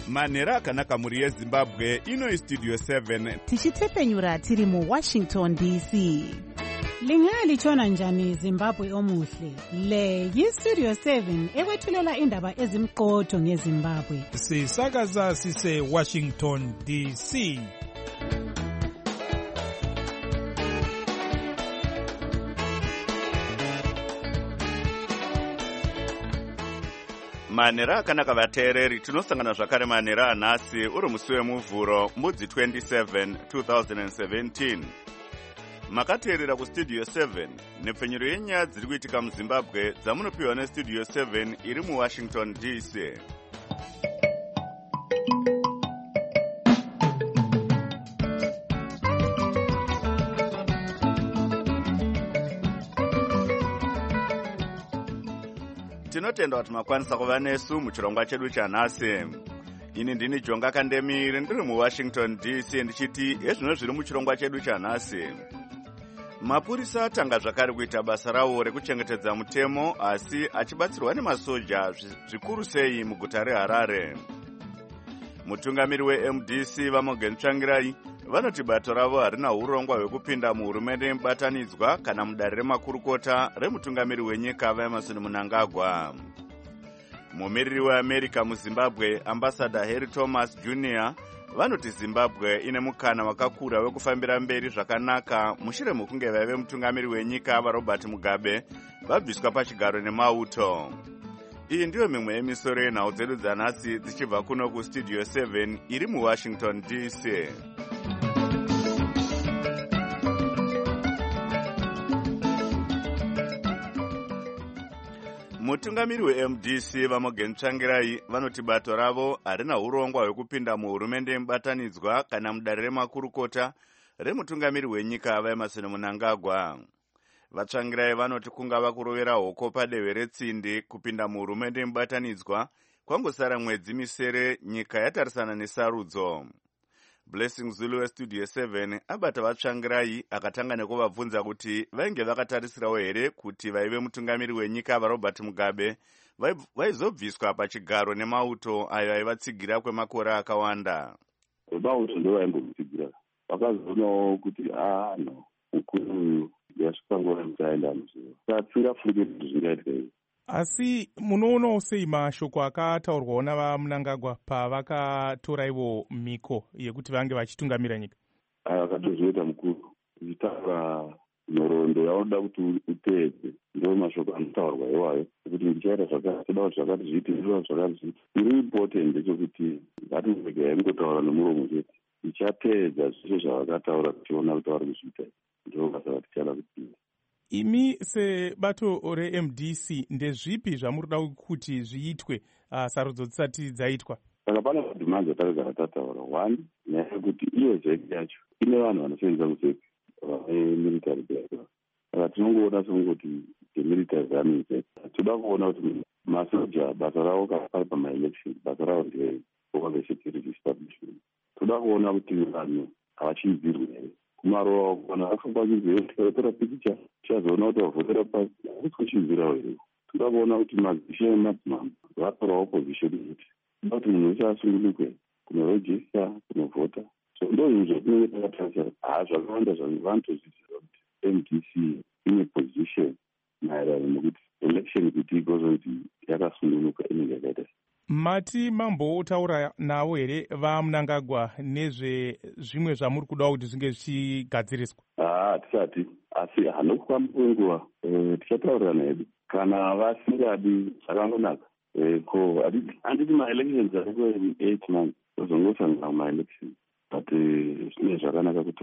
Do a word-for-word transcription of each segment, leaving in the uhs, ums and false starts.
manhero akanaka mhuri yezimbabwe. Ino istudio seven tichitepfenyura tiri muwashington D C. Lingalitshona njani Zimbabwe omuhle? Le yistudio seven ekwethulela indaba ezimqotho ngeZimbabwe. Sisakaza sise Washington D C. manhero akanaka vateereri, tinosangana zvakare manhero anhasi uri musi wemuvhuro mudzi twenty-seven two thousand seventeen. Makateerera kustudio seven nepfenyuro yenyaya dziri kuitika muzimbabwe dzamunopiwa nestudio seven iri muwashington D C. Tinotenda kuti makwanisa kuva nesu muchirongwa chedu chanhasi. Ini ndini Jonga Kandemiri ndiri muwashington D C ndichiti ezvino zviri muchirongwa chedu chanhasi. Mapurisa atanga zvakare kuita basa rawo rekuchengetedza mutemo asi achibatsirwa nemasoja zvikuru sei muguta reHarare. Mutungamiri weM D C vaMorgan Tsvangirai vanoti bato ravo harina urongwa hwekupinda muhurumende yemubatanidzwa kana mudare remakurukota remutungamiri wenyika vaEmerson Mnangagwa. Mumiriri weAmerica muZimbabwe Ambassador Harry Thomas Junior vanoti Zimbabwe ine mukana wakakura wekufambira mberi zvakanaka mushure mekunge vaive mutungamiri wenyika vaRobert Mugabe vabviswa pachigaro nemauto. Iyi ndiyo mimwe yemisoro yenhau dzedu dzanhasi dzichibva kuno kustudio seven iri muwashington D C. Mutungamiri weM D C vaMorgan Tsvangirai vanoti bato ravo harina urongwa hwekupinda muhurumende yemubatanidzwa kana mudare remakurukota remutungamiri wenyika vaEmerson Mnangagwa. Vatsvangirai vanoti kungava kurovera hoko padehwe retsindi kupinda muhurumende yemubatanidzwa kwangosara mwedzi misere nyika yatarisana nesarudzo. Blessing Zulu westudio seven abata vatsvangirai akatanga nekuvabvunza kuti vainge vakatarisirawo here kuti vaive mutungamiri wenyika vaRobert Mugabe vaizobviswa pachigaro nemauto ayo aivatsigira kwemakore akawanda. Mauto ndo vaimbomutsigira vakazoonawo kuti ah no mukuru yasvika nguva yekuti aenda muziva tatsinga funge kuti zvingaitika izvi. Asi munoonawo sei mashoko akataurwawo navaMnangagwa pavakatora ivo miko yekuti vange vachitungamira nyika? Vakatozoita mukuru ichitaura nhoroondo yaunoda kuti uteedze, ndo mashoko anotaurwa iwayo kuti ndichaita zvakati, toda kuti zvakati zviite, ndoda zvakati zviite. Iri important ndechekuti ngatirege yaingotaura nomuromo chete, ichateedza zveshe zvavakataura tichiona kuti vari kuzviita, ndo basa ratichada kupinda. Imi sebato reM D C ndezvipi zvamurida kuti zviitwe uh, sarudzo dzisati dzaitwa? Saka pane madhimanzi atakagara tataura. One, nyaya yekuti iyo zeki yacho ine vanhu vanosevenza kuzeki vamilitary base. Saka tinongoona sengoti demilitary army zeki. Toda kuona kuti masoja basa ravo kana pamaelection basa ravo ndeye over the security establishment. Toda kuona kuti vanhu havachidzirwi here. Kumarowa kuona akakwachizvetora pikicha chazoona kuti wavhotera pasi akuchizvirawo here. Toda kuona kuti mazishe emadzimambo vatorawo opposition kuti kuti munhu wese asungunukwe kunorejista kunovhota. So ndo izvo zvatinenge takatarisa. Ha zvakawanda vanotozviziva kuti M D C ine position maererano nekuti election kuti igozonzi yakasungunuka inenge yakaita. Mati mambotaura navo here vaMnangagwa nezvezvimwe zvamuri kuda kuti zvinge zvichigadziriswa? Ah, tisati. Asi hanokufamba kwenguva tichataurirana hedu. Kana vasingadi zvakangonaka. Ko handiti ma-elections ariko eight months tozongosangana ma-elections. But zvine zvakanaka kuti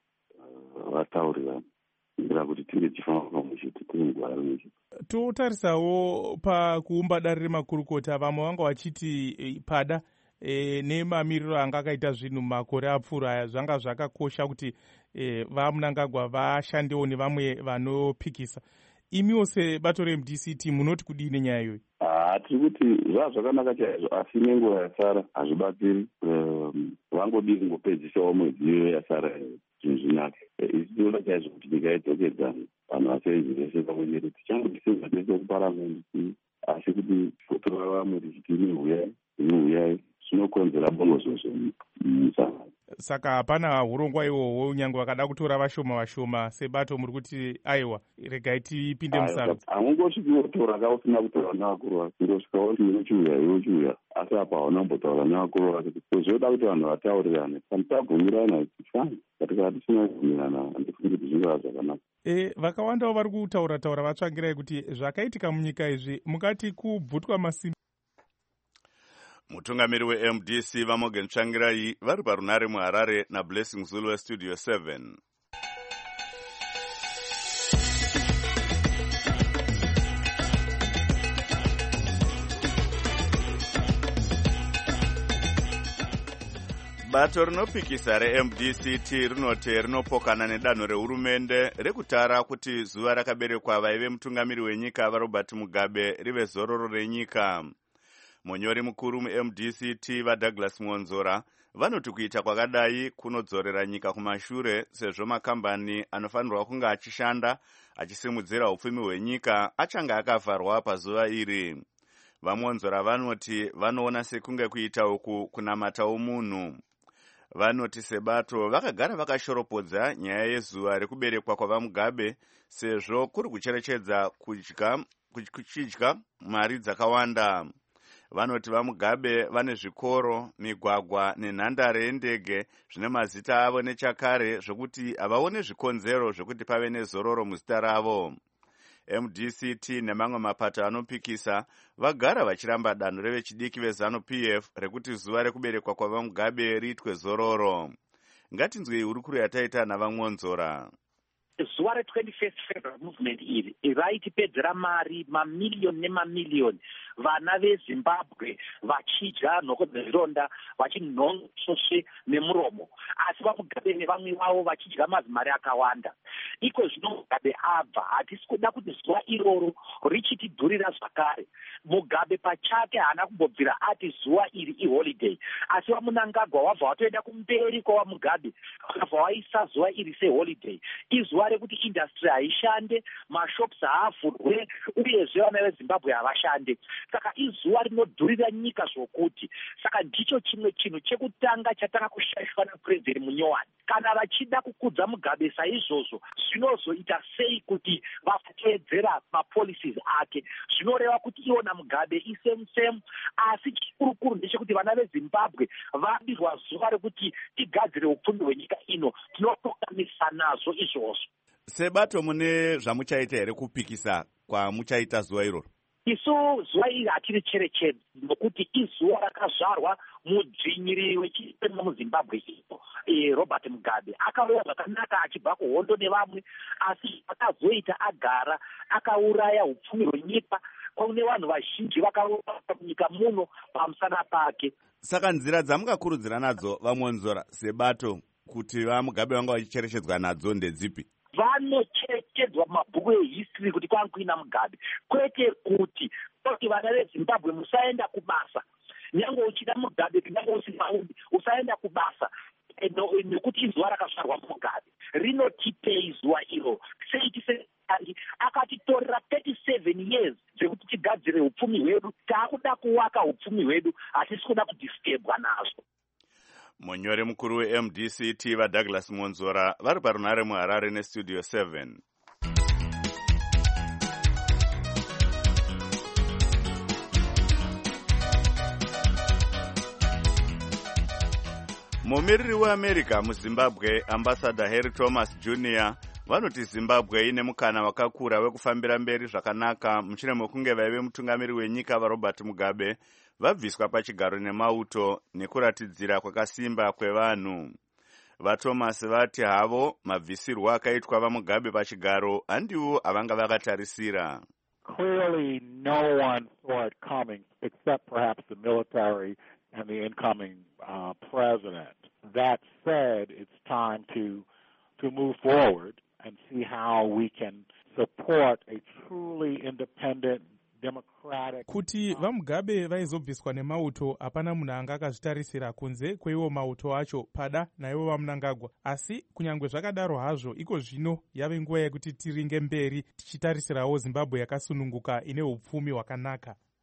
vataurirana. Ndira kuti tinge tichifamba pamwe chete tiri nguva rimwe chete. Totarisawo pakuumba dare remakurukota, vamwe vanga vachiti pada e, nemamiriro anga akaita zvinhu makore apfuura aya zvanga zvakakosha kuti e, vaMnangagwa vashandewo nevamwe vanopikisa. Imiwo sebato reM D C munoti kudii nenyaya iyoyi? Ah, tiri kuti zvaa zvakanaka chaizvo, asi nenguva yasara hazvibatsiri. Vangodi kungopedzisawo mwedzi iyo yasara zvinhu zvinake. Isi tinoda chaizvo kuti nyika idzokedzane, vanhu vasevenzi vese pamwe chete. Tichangodisenza tese kuparamende, asi kuti fotora vamwe tichiti imi huyai, imi huyai, zvinokonzera bongozozo mumusangano. Saka hapana urongwa ihwohwo nyange vakada kutora vashoma vashoma sebato muri kuti aiwa regai tipinde musarudzo. Hamungosviki wotora ka usina kutaura nevakuru vako, kungosvika woti unochiuya iwe uchiuya, asi apa hauna kumbotaura nevakuru vako. Zvoda kuti vanhu vataurirane, kana tabvumirana fine, but kana tisina kubvumirana handifungi kuti zvingava zvakanaka. E, vakawandawo vari kutaura taura vatsvangirai kuti zvakaitika munyika izvi mukati kubvutwa masimba. Mutungamiri we-M D C vaMorgan Tsvangirai vari parunare muHarare naBlessing Zulu weStudio seven. Bato rinopikisa re-M D C T rinoti rinopokana nedanho rehurumende rekutara kuti zuva rakaberekwa vaive mutungamiri wenyika vaRobert Mugabe rive zororo renyika. Munyori mukuru mu-M D C T vaDouglas Mwonzora vanoti kuita kwakadai kunodzorera nyika kumashure sezvo makambani anofanirwa kunge achishanda achisimudzira upfumi hwenyika achanga akavharwa pazuva iri. VaMwonzora vanoti vanoona sekunge kuita uku kunamatawo munhu. Vanoti sebato vakagara vakashoropodza nyaya yezuva rekuberekwa kwavaMugabe sezvo kuri kucherechedza kudya kuchidya mari dzakawanda. Vanoti vaMugabe vane zvikoro, migwagwa nenhandare yendege zvine mazita avo nechakare zvokuti havaone zvikonzero zvokuti pave nezororo muzita ravo. M D C T nemamwe mapato anopikisa vagara vachiramba danho revechidiki veZanu-P F rekuti zuva rekuberekwa kwavaMugabe riitwe zororo. Ngatinzwei hurukuro yataita navaMwonzora. Zuva re-twenty-first February movement iri raitipedzera mari mamiliyoni nemamiliyoni, vana veZimbabwe vachidya nhoko dzezvironda vachinhonsosve nemuromo, asi vaMugabe nevamwe vavo vachidya mazimari akawanda. Iko zvino Mugabe abva, hatisi kuda kuti zuva iroro richitidhurira zvakare. Mugabe pachake haana kumbobvira ati zuva iri iholiday, asi vaMunangagwa wabva watoenda kumberi kwaVaMugabe vakabva vaisa zuva iri seholiday. Izuva rekuti industry haishande, mashops haavhurwe, uyezve vana veZimbabwe havashande. Saka izuva rinodhurira nyika zvokuti. Saka ndicho chimwe chinhu chekutanga chatanga kushaishwa naPuresidenti Munyowani. Kana vachida kukudza Mugabe saizvozvo, zvinozoita sei kuti vateedzera mapolicies ake? Zvinoreva kuti iwona Mugabe isemu semu, asi chikurukuru ndechekuti vana veZimbabwe vabirwa zuva rekuti tigadzire upfumi hwenyika ino. Tinotokamisa nazvo izvozvo. Sebato mune zvamuchaita here kupikisa kwamuchaita zuva iroro? Isu zuva iri hatiri cherechedza nokuti izuva rakazvarwa mudzvinyiriri wechipemba muZimbabwe ino, e, Robert Mugabe akauya zvakanaka achibva kuhondo nevamwe, asi akazoita agara akauraya upfumi hwenyika, kune vanhu vazhinji vakauraya munyika muno pamusana pake. Saka nzira dzamungakurudzira nadzo vaMwonzora sebato kuti vaMugabe vanga vachicherechedzwa nadzo ndedzipi? Vanocherechedzwa mabhuku ehistory kuti kwanga kuina Mugabe, kwete kuti kuti vana veZimbabwe musaenda kubasa. Nyange uchida Mugabe, nyange usina udi, usaenda kubasa nekuti izuva rakazvarwa Mugabe. Rinotipei zuva iro seiti akatitorera thirty-seven years dzekuti tigadzire upfumi hwedu. Taakuda kuwaka upfumi hwedu, hatisi kuda kudisturbwa nazvo. Munyori mukuru we-M D C T vaDouglas Mwonzora vari parunare muHarare neStudio seven. Mumiriri weAmerica muZimbabwe Ambassador Harry Thomas Junior vanoti Zimbabwe ine mukana wakakura wekufambira mberi zvakanaka mushure mekunge vaive mutungamiri wenyika vaRobert Mugabe vabviswa pachigaro nemauto nekuratidzira kwakasimba kwevanhu. VaThomas vati havo mabvisirwo akaitwa vaMugabe pachigaro handiwo avanga vakatarisira. Clearly no one saw it coming except perhaps the military and the incoming uh, president. That said, it's time to to move forward and see how we can support a truly independent democratic. Kuti vaMugabe vaizobviswa nemauto hapana munhu anga akazvitarisira kunze kweiwo mauto acho pada naivo vaMunangagwa, asi kunyange zvakadaro hazvo iko zvino yave nguva yekuti tiringe mberi tichitarisirawo Zimbabwe yakasununguka ine upfumi hwakanaka.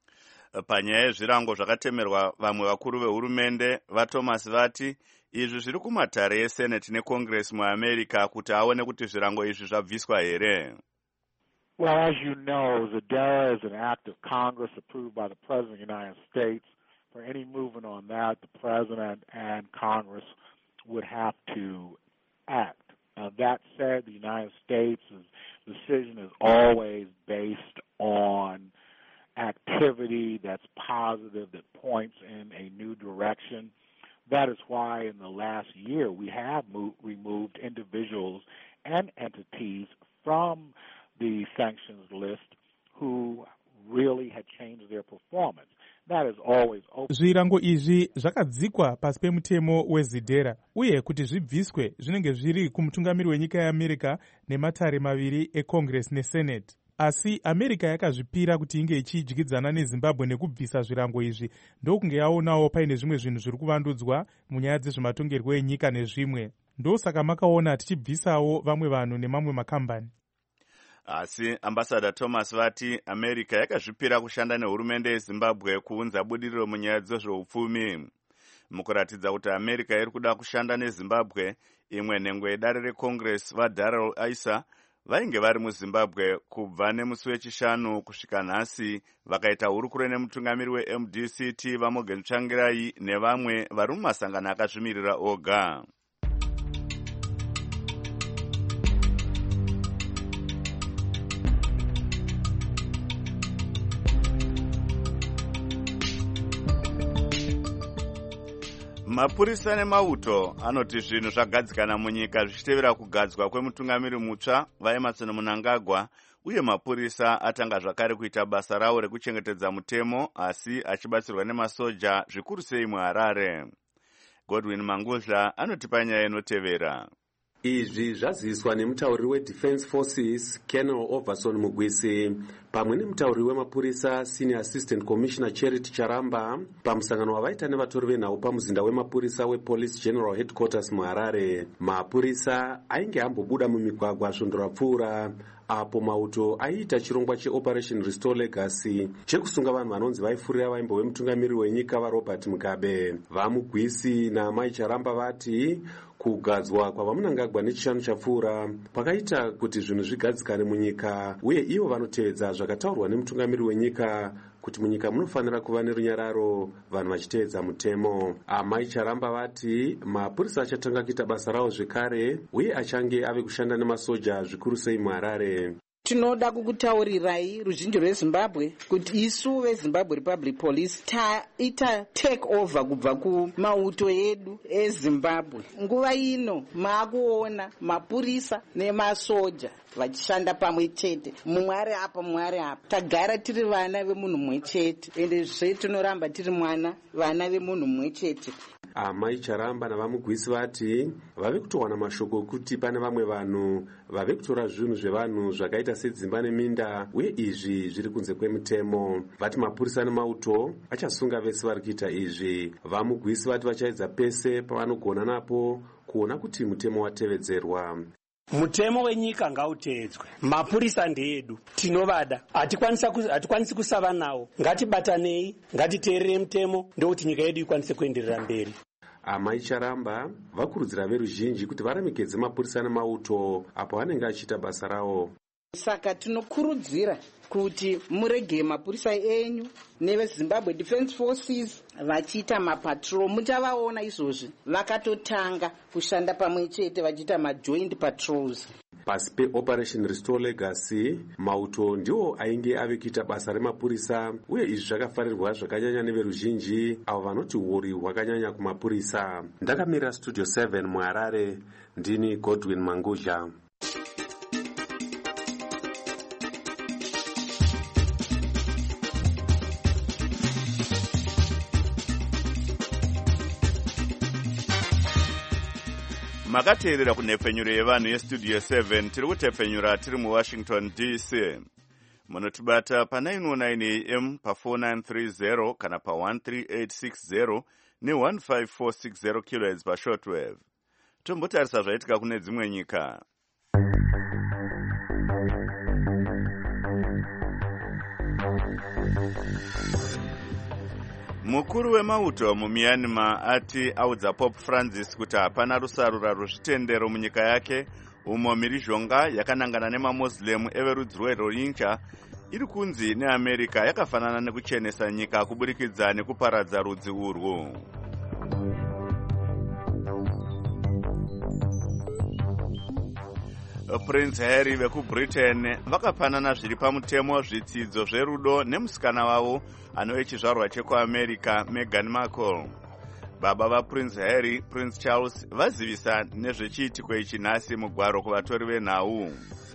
Panyaya yezvirango zvakatemerwa vamwe vakuru vehurumende vaThomas vati izvi zviri kumatare eSenate neCongress muAmerica kuti aone kuti zvirango izvi zvabviswa here. Well, as you know, Zadara is an act of Congress approved by the President of the United States. For any movement on that, the President and Congress would have to act. Now, that said, the United States' decision is always based on activity that's positive, that points in a new direction. That is why in the last year we have moved, removed individuals and entities from the sanctions list who really had changed their performance. That is always open. Zvirango izvi zvakadzikwa pasi pemutemo weZidera uye kuti zvibviswe zvinenge zviri kumutungamiri wenyika yeAmerica nematare maviri eCongress neSenate. Asi America yakazvipira kuti inge ichidyidzana neZimbabwe nekubvisa zvirango izvi ndokunge yaonawo paine zvimwe zvinhu zviri kuvandudzwa munyaya dzezvematongerwo enyika nezvimwe. Ndosaka makaona tichibvisawo vamwe vanhu nemamwe makambani. Asi ambassador Thomas vati America yakazvipira kushanda nehurumende yeZimbabwe kuunza budiriro munyaya dzezveupfumi. Mukuratidza kuti America iri kuda kushanda neZimbabwe, imwe nhengo yedare reCongress vaDarrell Issa vainge vari muZimbabwe kubva nemusi wechishanu kusvika nhasi, vakaita hurukuro nemutungamiri weM D C T vaMorgan Tsvangirai nevamwe vari mumasangano akazvimirira oga. Mapurisa nemauto anoti zvinhu zvagadzikana munyika zvichitevera kugadzwa kwemutungamiri mutsva vaEmmerson Mnangagwa, uye mapurisa atanga zvakare kuita basa rawo rekuchengetedza mutemo asi achibatsirwa nemasoja zvikuru sei muHarare. Godwin Mangudla anotipa nyaya inotevera. Izvi zvaziviswa nemutauriri weDefense Forces Colonel Overson Mugwisi pamwe nemutauriri wemapurisa Senior Assistant Commissioner Charity Charamba pamusangano wavaita nevatori venhau pamuzinda wemapurisa wePolice General Headquarters muHarare. Mapurisa ainge ambobuda mumigwagwa svondorapfuura apo mauto aiita chirongwa cheOperation Restore Legacy chekusunga vanhu vanonzi vaifurira vaimbo wemutungamiri wenyika vaRobert Mugabe. VaMugwisi naMai Charamba vati kugadzwa kwavaMnangagwa nechishanu chapfuura pakaita kuti zvinhu zvigadzikane munyika, uye ivo vanoteedza zvakataurwa nemutungamiri wenyika kuti munyika munofanira kuva nerunyararo vanhu vachiteedza mutemo. Amai Charamba vati mapurisa achatanga kuita basa rawo zvekare uye achange ave kushanda nemasoja zvikuru sei muHarare. Tinoda kukutaurirai ruzhinji rweZimbabwe kuti isu veZimbabwe Republic Police taita take over kubva kumauto edu eZimbabwe. Nguva ino maakuona mapurisa nemasoja vachishanda pamwe chete, mumwe ari apa mumwe ari apa. Tagara tiri vana vemunhu mumwe chete ende zve tinoramba tiri mwana vana vemunhu mumwe chete. Amai Charamba navamugwisi vati vave kutowana mashoko kuti pane vamwe vanhu vave kutora zvinhu zvevanhu zvakaita sedzimba neminda, uye izvi zviri kunze kwemutemo. Vati mapurisa nemauto achasunga vese vari kuita izvi. Vamugwisi vati vachaedza pese pavanogona napo kuona kuti mutemo watevedzerwa. Mutemo wenyika ngauteedzwe. Mapurisa ndeedu, tinovada, hatikwanisi kusava nawo. Ngatibatanei, ngatiteerere mutemo ndokuti nyika yedu ikwanise kuenderera mberi. Amai Charamba vakurudzira veruzhinji kuti varemekedze mapurisa nemauto apo vanenge achiita basa rawo. Saka tinokurudzira kuti murege mapurisa enyu neveZimbabwe Defense Forces vachiita mapatrol. Muchavaona izvozvi vakatotanga kushanda pamwe chete vachiita majoint patrols. Pasi peOperation Restore Legacy, mauto ndiwo ainge ave kuita basa remapurisa, uye izvi zvakafarirwa zvakanyanya neveruzhinji avo vanoti huri hwakanyanya kumapurisa. Ndakamira Studio seven muHarare, ndini Godwin Mangudla. Makateerera kunhepfenyuro yevanhu yestudio seven tiri kutepfenyura tiri muWashington D C. Munotibata pa nine oh nine A M pa four nine three zero kana pa one three eight six zero ne one five four six zero kilohertz pa shortwave. Tombotarisa zvaitika kune dzimwe nyika. Mukuru wemauto muMyanmar ati audza Pope Francis kuti hapana rusarura rwezvitendero munyika yake, umo mhirizhonga yakanangana nemaMuslim everudzi rweRohingya iri kunzi neAmerica yakafanana nekuchenesa nyika kuburikidza nekuparadza rudzi urwu. Prince Harry vekuBritain vakapanana zviri pamutemo zvitsidzo zverudo nemusikana wavo anove chizvarwa chekuAmerica Meghan Markle. Baba vaPrince Harry, Prince Charles, vazivisa nezvechiitiko ichi nhasi mugwaro kuvatori venhau.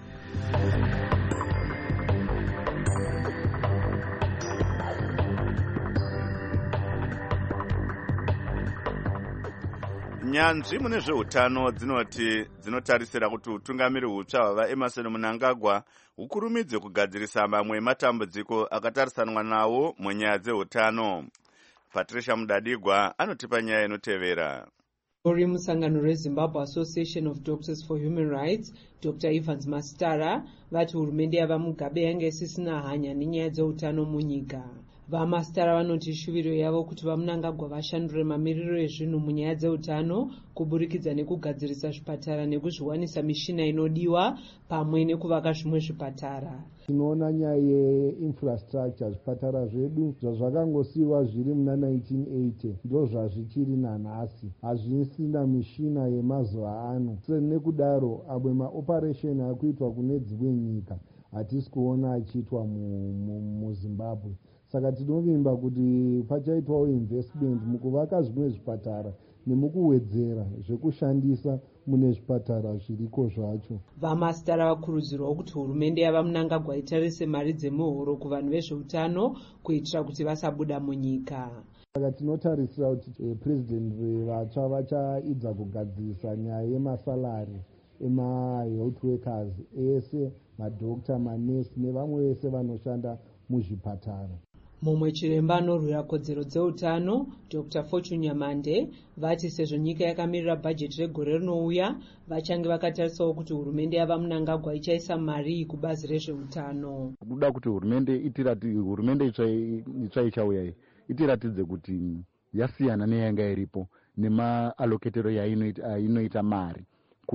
Nyanzvi mune zveutano dzinoti dzinotarisira kuti utungamiri hutsva hwava Emmerson Mnangagwa hukurumidze kugadzirisa mamwe matambudziko akatarisanwa nawo munyaya dzeutano. Patricia Mudadigwa anotipa nyaya inotevera. Uri musangano reZimbabwe Association of Doctors for Human Rights, Doctor Evans Mastara, vati hurumende yava Mugabe yange isisina hanya nenyaya dzeutano munyika. VaMastara vanoti shuviro yavo kuti vaMnangagwa vashandure mamiriro ezvinhu munyaya dzeutano kuburikidza nekugadzirisa zvipatara nekuzviwanisa mishina inodiwa pamwe nekuvaka zvimwe zvipatara. Tinoona nyaya yeinfrastructure, zvipatara zvedu zvazvakangosiyiwa zviri muna nineteen eighty ndo zvazvichiri nanhasi, hazvisina mishina yemazuva ano. Nekudaro amwe maoperation akuitwa kune dzimwe nyika hatisi kuona achiitwa muZimbabwe. Saka tinovimba kuti pachaitwawo investment mukuvaka zvimwe zvipatara nemukuwedzera zvekushandisa mune zvipatara zviriko zvacho. VaMastara vakurudzirwa kuti hurumende yava Mnangagwa itarise mari dzemuhoro kuvanhu vezveutano kuitira kuti vasabuda munyika. Saka tinotarisira kuti eh, president vatsva vachaidza kugadzirisa nyaya yemasalari ema-health workers ese, madokta, manesi nevamwe vese vanoshanda muzvipatara. Mumwe chiremba anorwira kodzero dzeutano, Doctor Fortune Nyamande, vati sezvo nyika yakamirira bhajeti regore rinouya, vachange vakatarisawo kuti hurumende yava Mnangagwa ichaisa mari kubazi rezveutano. Kuda kuti hurumende itirati hurumende itsva ichauya itiratidze kuti yasiyana neyanga iripo nemaaloketero yainoita mari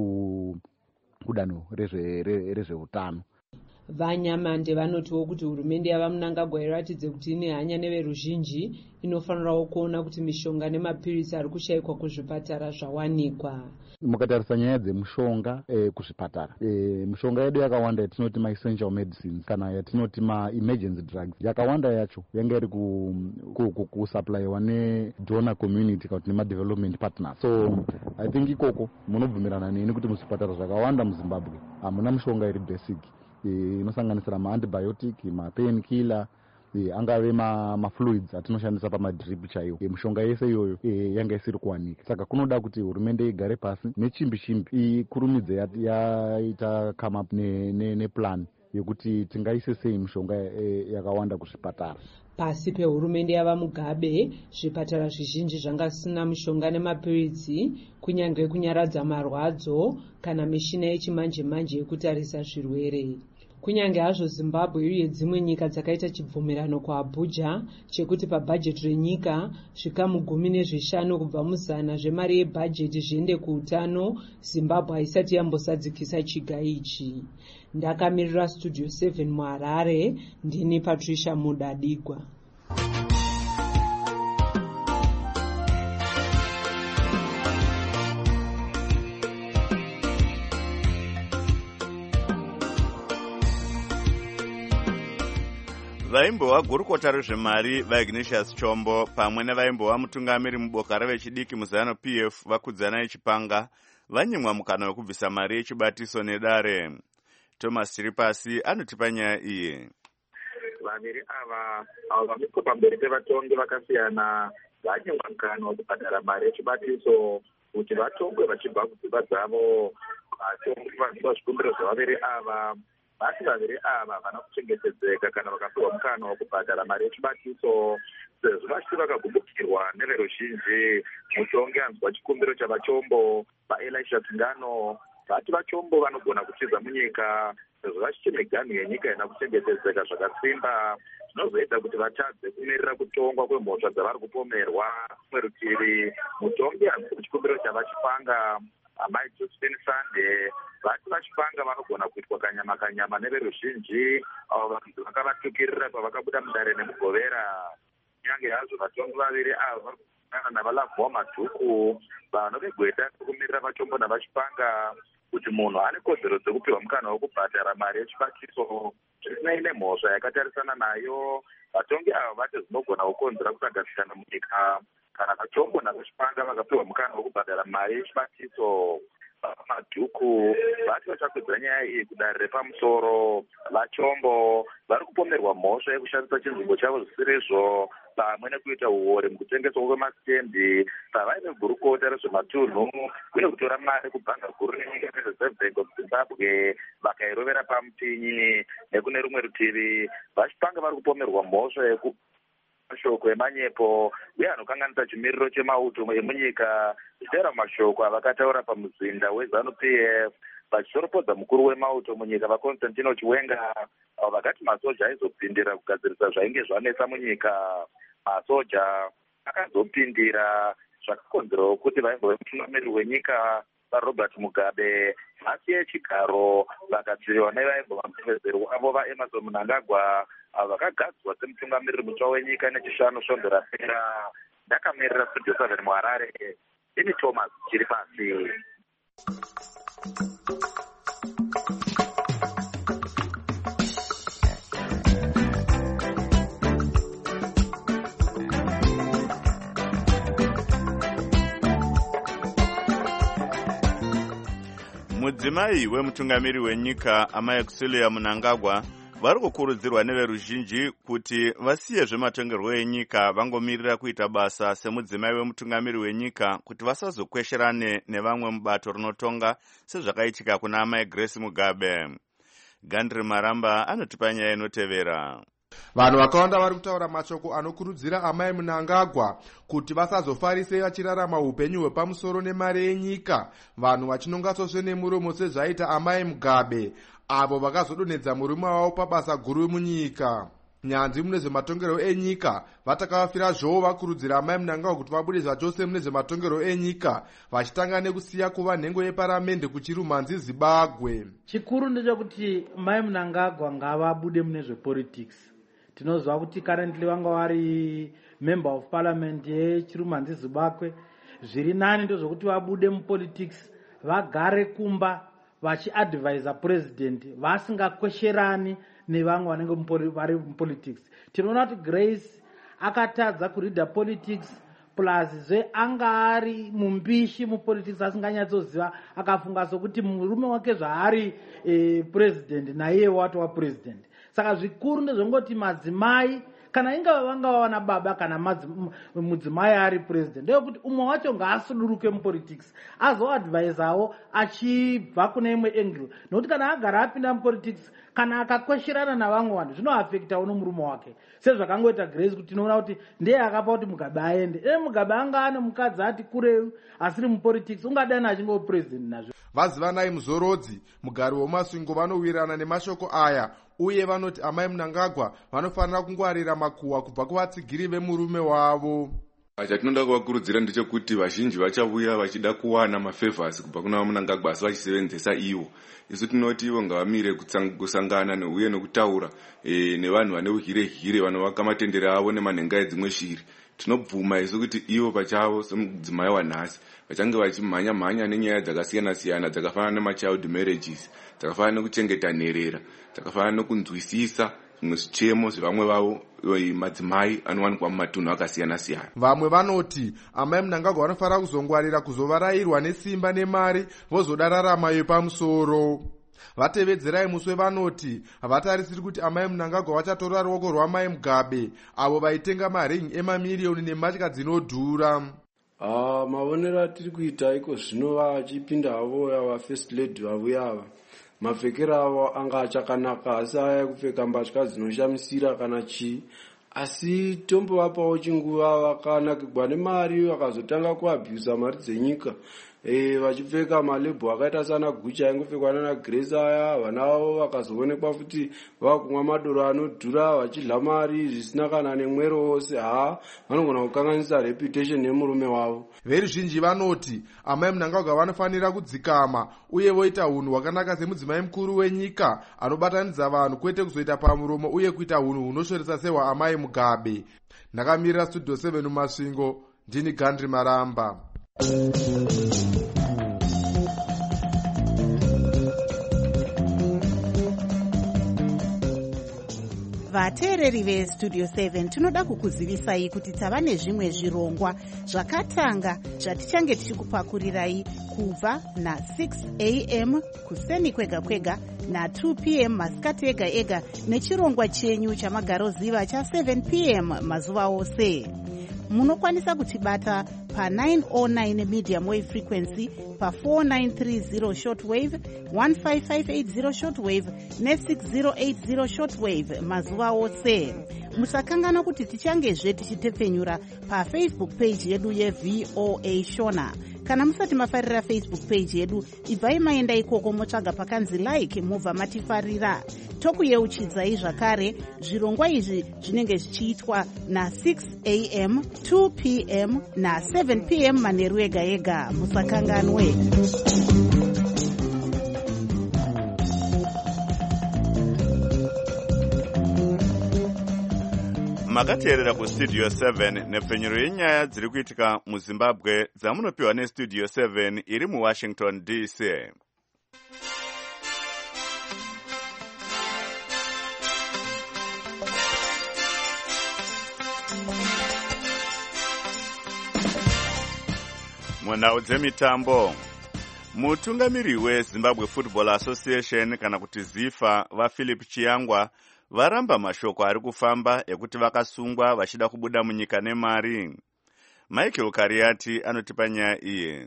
kudanho rezveutano. VaNyamande vanotiwo kuti hurumende yava Mnangagwa iratidze kuti ine hanya neveruzhinji, inofanirawo kuona kuti mishonga nemapirisi ari kushayikwa kuzvipatara zvawanikwa. Mukatarisa nyaya dzemushonga eh, kuzvipatara eh, mishonga yedu yakawanda yatinoti ma-essential medicines kana yatinoti ma-emergency drugs, yakawanda yacho yanga iri kusupplywa nedonor community kana kuti nema-development partners. So I think ikoko munobvumirana neni kuti muzvipatara zvakawanda muZimbabwe hamuna mishonga iri basic inosanganisira ma-antibiotic, ma-pain killer, angave ma-fluids atinoshandisa pamadrip chaiwo. Mishonga yese iyoyo yanga isiri kuwanika. Saka kunoda kuti hurumende igare pasi nechimbi chimbi ikurumidze yaita come up neplan yekuti tingaise sei mishonga yakawanda kuzvipatara. Pasi pehurumende yava Mugabe, zvipatara zvizhinji zvanga zvisina mishonga nemapiritsi, kunyange kunyaradza marwadzo kana mishina yechimanje manje yekutarisa zvirwere. Kunyange hazvo Zimbabwe uye dzimwe nyika dzakaita chibvumirano kuAbuja chekuti pabhajeti renyika zvikamu gumi nezvishanu kubva muzana zvemari yebhajeti zviende kuutano, Zimbabwe haisati yambosadzikisa chiga ichi. Ndakamirira Studio seven muHarare, ndini Patricia Mudadigwa. Vaimbowa gurukota rezvemari vaIgnatius Chombo pamwe nevaimbowa mutungamiri muboka revechidiki muZanu P F vakudzana ichipanga vanyimwa mukana wekubvisa mari yechibatiso nedare. Thomas Chiripasi anotipa nyaya iyi. Vaviri ava avo vamikwa pamberi pevatongi vakasiyana vanyimwa mukana wekubhadhara mari yechibatiso kuti vatongwe vachibva kudzimba dzavo. Vatongi vanziva zvikumbiro zvavaviri ava. Vasi vaviri ava havana kuchengetedzeka kana vakapiwa mukana wekubhadhara mari yechibatiso sezvo vachiti vakagumbukirwa neveruzhinji. Mutongi anzwa chikumbiro chavachombo vaElisha Tsingano vati vachombo vanogona kutiza munyika sezvo vachichine ganhu yenyika ina kuchengetedzeka zvakasimba zvinozoita kuti vatadze kumirira kutongwa kwemhosva dzavari kupomerwa. Rumwe rutivi mutongi wechikumbiro chavachipanga amai Josephine Sande vati vachipanga vanogona kuitwa kanyama kanyama neveruzhinji avo vanhu vakavatukirira pavakabuda mudare nemugovera. Kunyange hazvo vatongi vaviri ava kana navalavhuwa madhuku vanhu vegweta kumirira vachombo navachipanga kuti munhu ane kodzero dzekupiwa mukana wekubhadhara mari yechibakiso zvisinei nemhosva yakatarisana nayo. Vatongi ava vati zvinogona kukonzera kusagadzikana munyika kana vachombo navachipanga vakapiwa mukana wekubhadhara mari yechibakiso madhuku vati vachakwidza nyaya iyi kudare repamusoro. Vachombo vari kupomerwa mhosva yekushandisa chinzvimbo chavo zvisirizvo pamwe nekuita uore mukutengeswa kwemastendi pavaine gurukota rezvematunhu uye kutora mari kubhanga guru renyika reserve bank of Zimbabwe vakairovera pamupinyi. Nekune rumwe rutivi vachipanga vari kupomerwa mhosva yeku mashoko emanyepo uye anokanganisa chimiriro chemauto emunyika zvichitaura mashoko avakataura pamuzinda weZANU P F vachisoropodza mukuru wemauto munyika vaConstantino Chiwenga avo vakati masoja aizopindira kugadzirisa zvainge zvanetsa munyika. Masoja akazopindira zvakakonzerawo kuti vaimbo vemutungamiriri wenyika vaRobert Mugabe vasiye chigaro vagadziriwa nevaimbo vamutevezeri wavo vaEmerson Mnangagwa avo vakagadzwa semutungamiriri mutsva wenyika nechishanu svondo rapera. Ndakamirira Studio seven muHarare, ini Thomas chiri pasi. Mudzimai wemutungamiri wenyika amai Cecilia Mnangagwa vari kukurudzirwa neveruzhinji kuti vasiye zvematongerwo enyika vangomirira kuita basa semudzimai wemutungamiri wenyika kuti vasazokwesherane nevamwe mubato rinotonga sezvakaitika kuna amai Grace Mugabe. Gandri Maramba anotipa nyaya inotevera. Vanhu vakawanda vari kutaura mashoko anokurudzira amai Mnangagwa kuti vasazofarise vachirarama upenyu hwepamusoro nemari yenyika, vanhu vachinonga sosve nemuromo sezvaita amai Mugabe avo vakazodonedza murume wavo pabasa guru munyika. Nyanzvi mune zvematongerwo enyika vatakavafira zvowo vakurudzira amai Mnangagwa kuti vabude zvachose mune zvematongerwo enyika vachitanga nekusiya kuva nhengo yeparamende kuchirumanzi Zimbabwe. Chikuru ndechekuti mai Mnangagwa ngavabude mune zvepolitics. Tinozwa kuti currently vanga vari member of parliament yechirumanzi Zimbabwe. Zviri nani ndozvokuti vabude mupolitics, vagare kumba vachiadvisa president vasingakwesherani nevamwe vanenge vari mupolitics. Tinoona kuti Grace akatadza kureader politics plus zve anga ari mumbishi mupolitics asinganyatsoziva akafunga sokuti murume wake zvaari eh, president naiye watova president. Saka zvikuru ndezvongoti madzimai kana inga vanga vana baba kana mudzimai ari president ndeyekuti umwe wacho ngaasuduruke mupolitics azoadvisawo achibva kune imwe angle, nokuti kana agara apinda mupolitics kana akakwesherana navamwe vanhu zvinoafektawo nomurume wake sezvakangoita Grace kuti tinoona kuti ndiye akapa kuti Mugabe aende. E Mugabe anga ane mukadzi ati kureu asiri mupolitics ungadani achingovo president nazvo. Vazivanai Muzorodzi mugari wemasvingo vanowirirana nemashoko aya uye vanoti amai Mnangagwa vanofanira kungwarira makuhwa kubva kuvatsigiri vemurume wavo. Chatinoda kuvakurudzira ndechekuti vazhinji vachauya vachida kuwana mafavors kubva kuna Mnangagwa asi vachisevenzesa ivo. Isu tinoti ivo ngavamire kusangana neuye nekutaura e, nevanhu vane uhire hire vanovaka matendere avo nemanhenga edzimwe shiri. Tinobvuma isu kuti ivo pachavo semudzimai wanhasi vachange vachimhanya mhanya nenyaya dzakasiyana siyana dzakafanana nemachild marriages, dzakafanana nekuchengeta nherera, dzakafanana nekunzwisisa zvimwe zvichemo zvevamwe vavo madzimai anowanikwa mumatunhu akasiyana siyana. Vamwe vanoti amai Mnangagwa vanofanira kuzongwarira kuzovarayirwa nesimba nemari vozoda rarama yepamusoro. Vatevedzerai muswe vanoti havatarisiri kuti amai Mnangagwa vachatora ruoko rwamai Mugabe avo vaitenga maringi emamiriyoni nematya dzinodhura. Ah, maonero atiri kuita iko zvino vachipinda havo yava first lady vavo yava mapfekero avo anga achakanaka asi aya kupfeka mbatya dzinoshamisira kana chii, asi tombovapawo chinguva vakanakirwa nemari vakazotanga kuabhusa mari dzenyika e, vachipfeka malebho akaita sana guchi aingopfekwa nana grace aya. Vana vavo vakazoonekwa futi vakumwa madoro anodhura vachidla mari zvisina kana nemwero wose. Ha, vanogona kukanganisa reputation yemurume wavo. Veruzhinji vanoti amai Mnangagwa vanofanira kudzikama uye voita hunhu hwakanaka semudzimai mukuru wenyika anobatanidza vanhu kwete kuzoita pamuromo uye kuita hunhu hunoshoresa sehwa amai Mugabe. Ndakamirira studio seven mumasvingo, ndini Gandri Maramba. vateereri vestudio seven tinoda kukuzivisai kuti tava nezvimwe zvirongwa zvakatanga zvatichange tichikupakurirai kubva na-six a m kuseni kwega kwega na-two p m masikati ega ega nechirongwa chenyu chamagaroziva cha-seven p m mazuva ose. Munokwanisa kutibata pa-nine oh nine medium wave frequency, pa-four nine three zero shortwave, fifteen five eight zero shortwave ne-six zero eight zero shortwave mazuva ose. Musakangana kuti tichangezve tichitepfenyura pafacebook page yedu yeV O A Shona. Kana musati mafarira Facebook page yedu, ibvai maenda ikoko motsvaga pakanzi like mubva matifarira. Tokuyeuchidzai zvakare zvirongwa izvi zvinenge zvichiitwa na-six a m, two p m na-seven p m manheru ega ega. Musakanganwe. Makateerera kustudio seven nepfenyuro yenyaya dziri kuitika muZimbabwe dzamunopiwa nestudio seven iri muWashington D C. Munhau dzemitambo, mutungamiri weZimbabwe Football Association kana kuti ZIFA vaPhilip Chiyangwa varamba mashoko ari kufamba ekuti vakasungwa vachida kubuda munyika nemari. Michael Kariati anotipa nyaya iyi.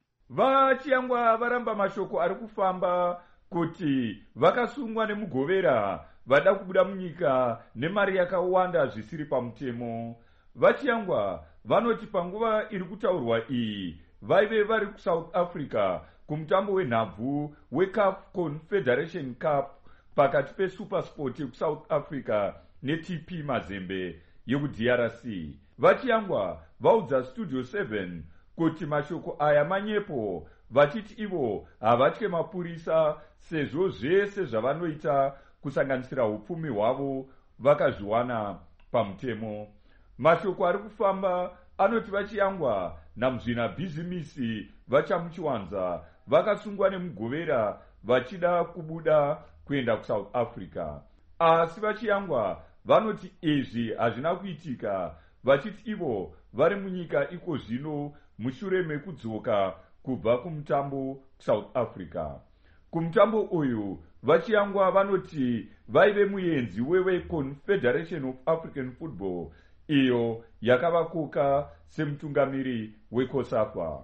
VaChiyangwa varamba mashoko ari kufamba kuti vakasungwa nemugovera vada kubuda munyika nemari yakawanda zvisiri pamutemo. VaChiyangwa vanoti panguva iri kutaurwa iyi vaive vari kuSouth Africa kumutambo wenhabvu weCAF Confederation Cup pakati peSupersport yekuSouth Africa neT P Mazembe yekuD R C. VaChiyangwa vaudza Studio seven kuti mashoko aya manyepo, vachiti ivo havatye mapurisa sezvo zvese zvavanoita kusanganisira upfumi hwavo vakazviwana pamutemo. Mashoko ari kufamba anoti VaChiyangwa namuzvina bhizimisi vachamuchiwanza vakasungwa nemugovera vachida kubuda kuenda kuSouth Africa. Asi VaChiyangwa vanoti izvi hazvina kuitika, vachiti ivo vari munyika iko zvino mushure mekudzoka kubva kumutambo kuSouth Africa. Kumutambo uyu VaChiyangwa vanoti vaive muenzi weConfederation of African Football iyo yakavakoka semutungamiri weCOSAFA.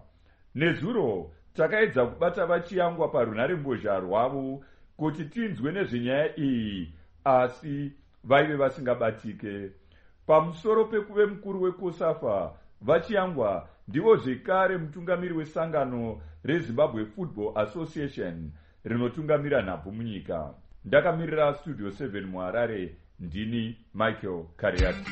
Nezuro takaedza kubata VaChiyangwa parunharembozha rwavo kuti tinzwe nezvenyaya iyi, asi vaive vasingabatike. Pamusoro pekuve mukuru weCOSAFA, VaChiyangwa ndivo zvekare mutungamiri wesangano reZimbabwe Football Association rinotungamira nhabvu munyika. Ndakamirira Studio seven muHarare, ndini Michael Kariati.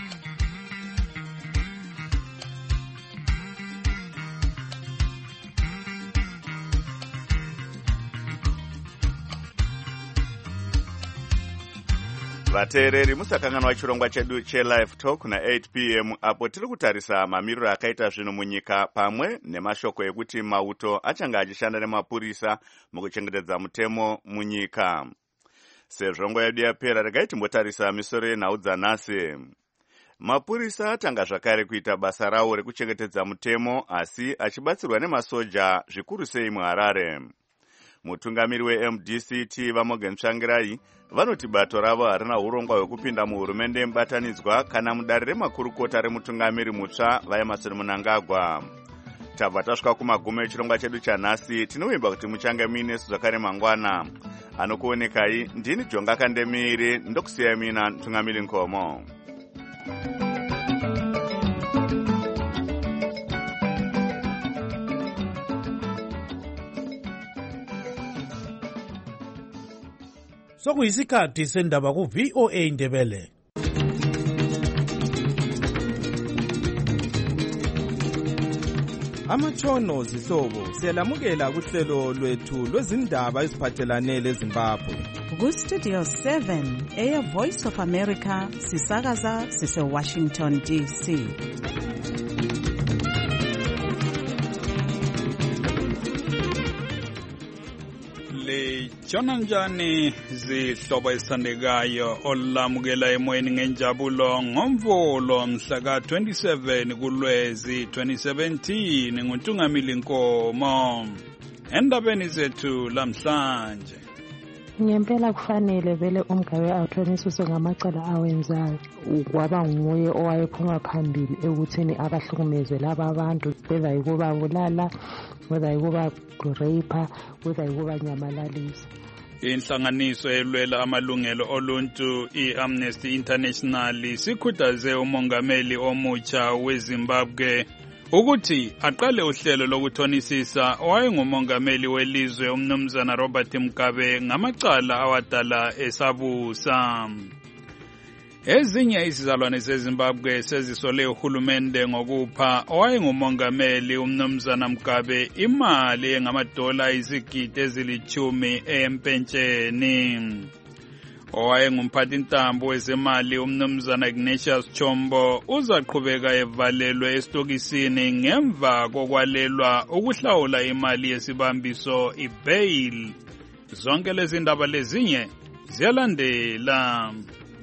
Vateereri, musakanganwa chirongwa chedu cheLive Talk na eight p m apo tiri kutarisa mamiriro akaita zvinhu munyika pamwe nemashoko ekuti mauto achanga achishanda nemapurisa mukuchengetedza mutemo munyika. Sezvo nguva yedu yapera, regai timbotarisa misoro yenhau dzanhasi. Mapurisa atanga zvakare kuita basa rawo rekuchengetedza mutemo, asi achibatsirwa nemasoja zvikuru sei muHarare. Mutungamiri weM D C T vaMorgan Tsvangirai vanoti bato ravo harina urongwa hwekupinda muhurumende mubatanidzwa kana mudare remakurukota remutungamiri mutsva vaEmmerson Mnangagwa. Tabva tasvika kumagumo echirongwa chedu chanhasi. Tinovimba kuti muchange muinesu zvakare mangwana. Anokuonekai ndini Jonga Kandemiri, ndokusiyai mina Ntungamiri Nkomo. sokuyisikhathi sendaba ku-V O A Ndebele. Amatshono zihlobo siyalamukela kuhlelo lwethu lwezindaba eziphathelane leZimbabwe. Ku-Studio seven, Air Voice of America, sisakaza sise-Washington D C. Litshona njani zihlobo esithandekayo olamukela emoyeni ngenjabulo ngomvulo mhla ka twenty-seven kuLwezi twenty seventeen nguNtungamili Nkomo. Endabeni zethu lamhlanje, ngempela kufanele vele umgabe awuthonisiswe ngamacala awenzayo, kwaba nguye owayephuma phambili ekutheni abahlukumeze laba abantu, whether yikuba bulala, whether yikuba rape, whether yikuba nyamalalisa. Inhlanganiso elwela amalungelo oluntu i-Amnesty International sikhuthaze umongameli omutsha weZimbabwe ukuthi aqale uhlelo lokuthonisisa owayengumongameli welizwe umnumzana Robert Mugabe ngamacala awadala esabusa. Ezinye izizalwane zeZimbabwe sezisole uhulumende ngokupha owayengumongameli umnumzana Mugabe imali engamadola izigidi ezilithumi empentsheni. Owayengumphathintambo wezemali umnumzana Ignatius Chombo uzaqhubeka evalelwe esitokisini ngemva kokwalelwa ukuhlawula imali yesibambiso i-bail. Zonke lezi ndaba lezinye ziyalandela.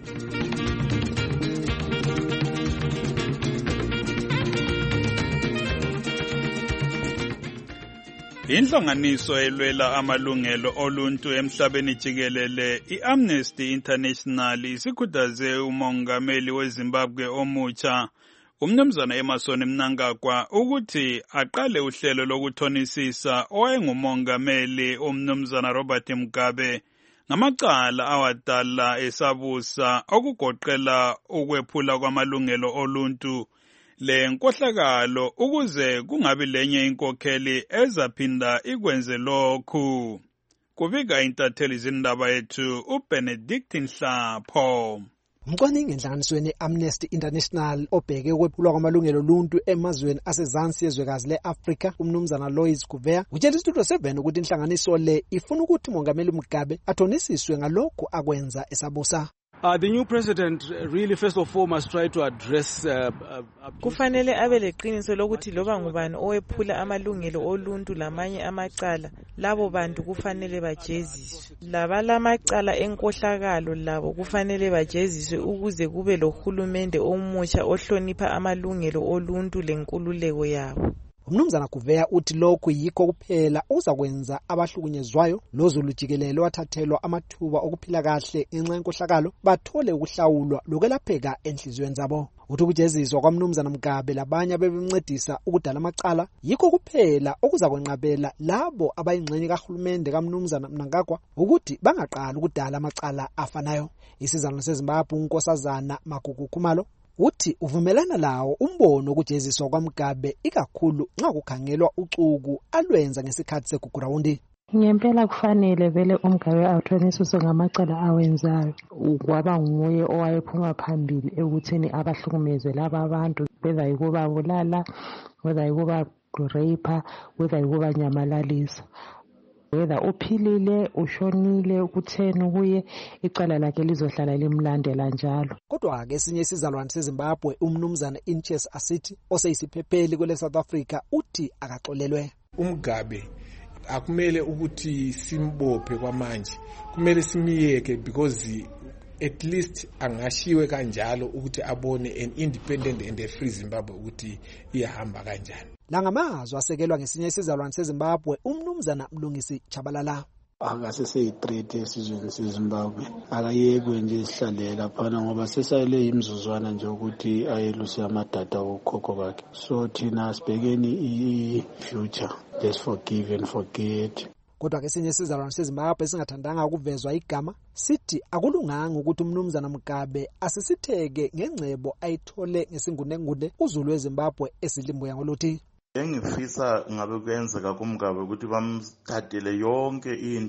Inhlanganiso elwela amalungelo oluntu emhlabeni jikelele i-Amnesty International isikhuthaze umongameli weZimbabwe omutsha umnumzana Emmerson Mnangagwa ukuthi aqale uhlelo lokuthonisisa owayengumongameli umnumzana Robert Mugabe ngamacala awadala esabusa okugoqela ukwephula kwamalungelo oluntu le nkohlakalo ukuze kungabi lenye inkokheli ezaphinda ikwenze lokhu. Kubika intatheli zindaba yethu uBenedict Nhlapho. Umcwaningi enhlanganisweni Amnesty International obheke ukwephulwa kwamalungelo oluntu emazweni asezansi yezwekazi le-Afrika umnumzana Lois Kuvea utshela iStudio seven ukuthi inhlanganiso le ifuna ukuthi umongameli Mugabe athonisiswe ngalokhu akwenza esabusa. Uh, the new president really first of all must try to address uh, uh, kufanele abe leqiniso lokuthi loba ngubani owephula amalungelo oluntu lamanye amacala labo bantu kufanele bajeziswe, labalamacala enkohlakalo labo kufanele bajeziswe ukuze kube lohulumende omutsha ohlonipha amalungelo oluntu lenkululeko yabo. Umnumzana Kuvea uthi lokhu yikho kuphela uzakwenza abahlukunyezwayo nozulujikelelo wathathelwa amathuba okuphila kahle ngenxa yenkohlakalo bathole ukuhlawulwa lokwelapheka enhliziyweni zabo. Uthi ukujeziswa kwamnumzana Mugabe labanye abebemncedisa ukudala amacala yikho kuphela okuzakwenqabela labo abayingxenye kahulumende kamnumzana Mnangagwa ukuthi bangaqala ukudala amacala afanayo. Isizalwane seZimbabwe uNkosazana Magugu Khumalo uthi uvumelana lawo umbono ukujeziswa kwaMugabe ikakhulu nxa kukhangelwa ucuku alwenza ngesikhathi segugurawundi. Ngempela kufanele vele umgabe awuthonisiswe ngamacala awenzayo, kwaba nguye owayephuma phambili ekutheni abahlukumeze laba abantu, whether yikuba bulala, whether yikuba rape, whether yikuba nyamalalisa. Whether uphilile ushonile ukutheni kuye icala lakhe lizohlala limlandela njalo. Kodwa ke esinye isizalwane seZimbabwe umnumzana Inches Asithi oseyisiphepheli kwele South Africa uthi akaxolelwe. Umgabe akumele ukuthi simbophe kwamanje, kumele simiyeke because at least angashiwe kanjalo ukuthi abone an independent and a free Zimbabwe ukuthi iyahamba kanjani. La ngamazwi asekelwa ngesinye isizalwane seZimbabwe umnumzana Mlungisi Chabalala. Akaseseyithreat esizweni seZimbabwe akayekwe nje isihlale laphana ngoba sesayile imizuzwana nje ukuthi ayeluse amadata okhokho bakhe. So thina sibhekeni i-future, let's forgive and forget. Kodwa ke sinye isizalwane seZimbabwe singathandanga ukuvezwa igama sithi akulunganga ukuthi umnumzana Mugabe asisitheke ngengcebo ayithole ngesingunengude uZulu weZimbabwe esilimbuya ngoluthi. Engifisa ngabe kuyenzeka kuMgabe ukuthi bamthathele yonke into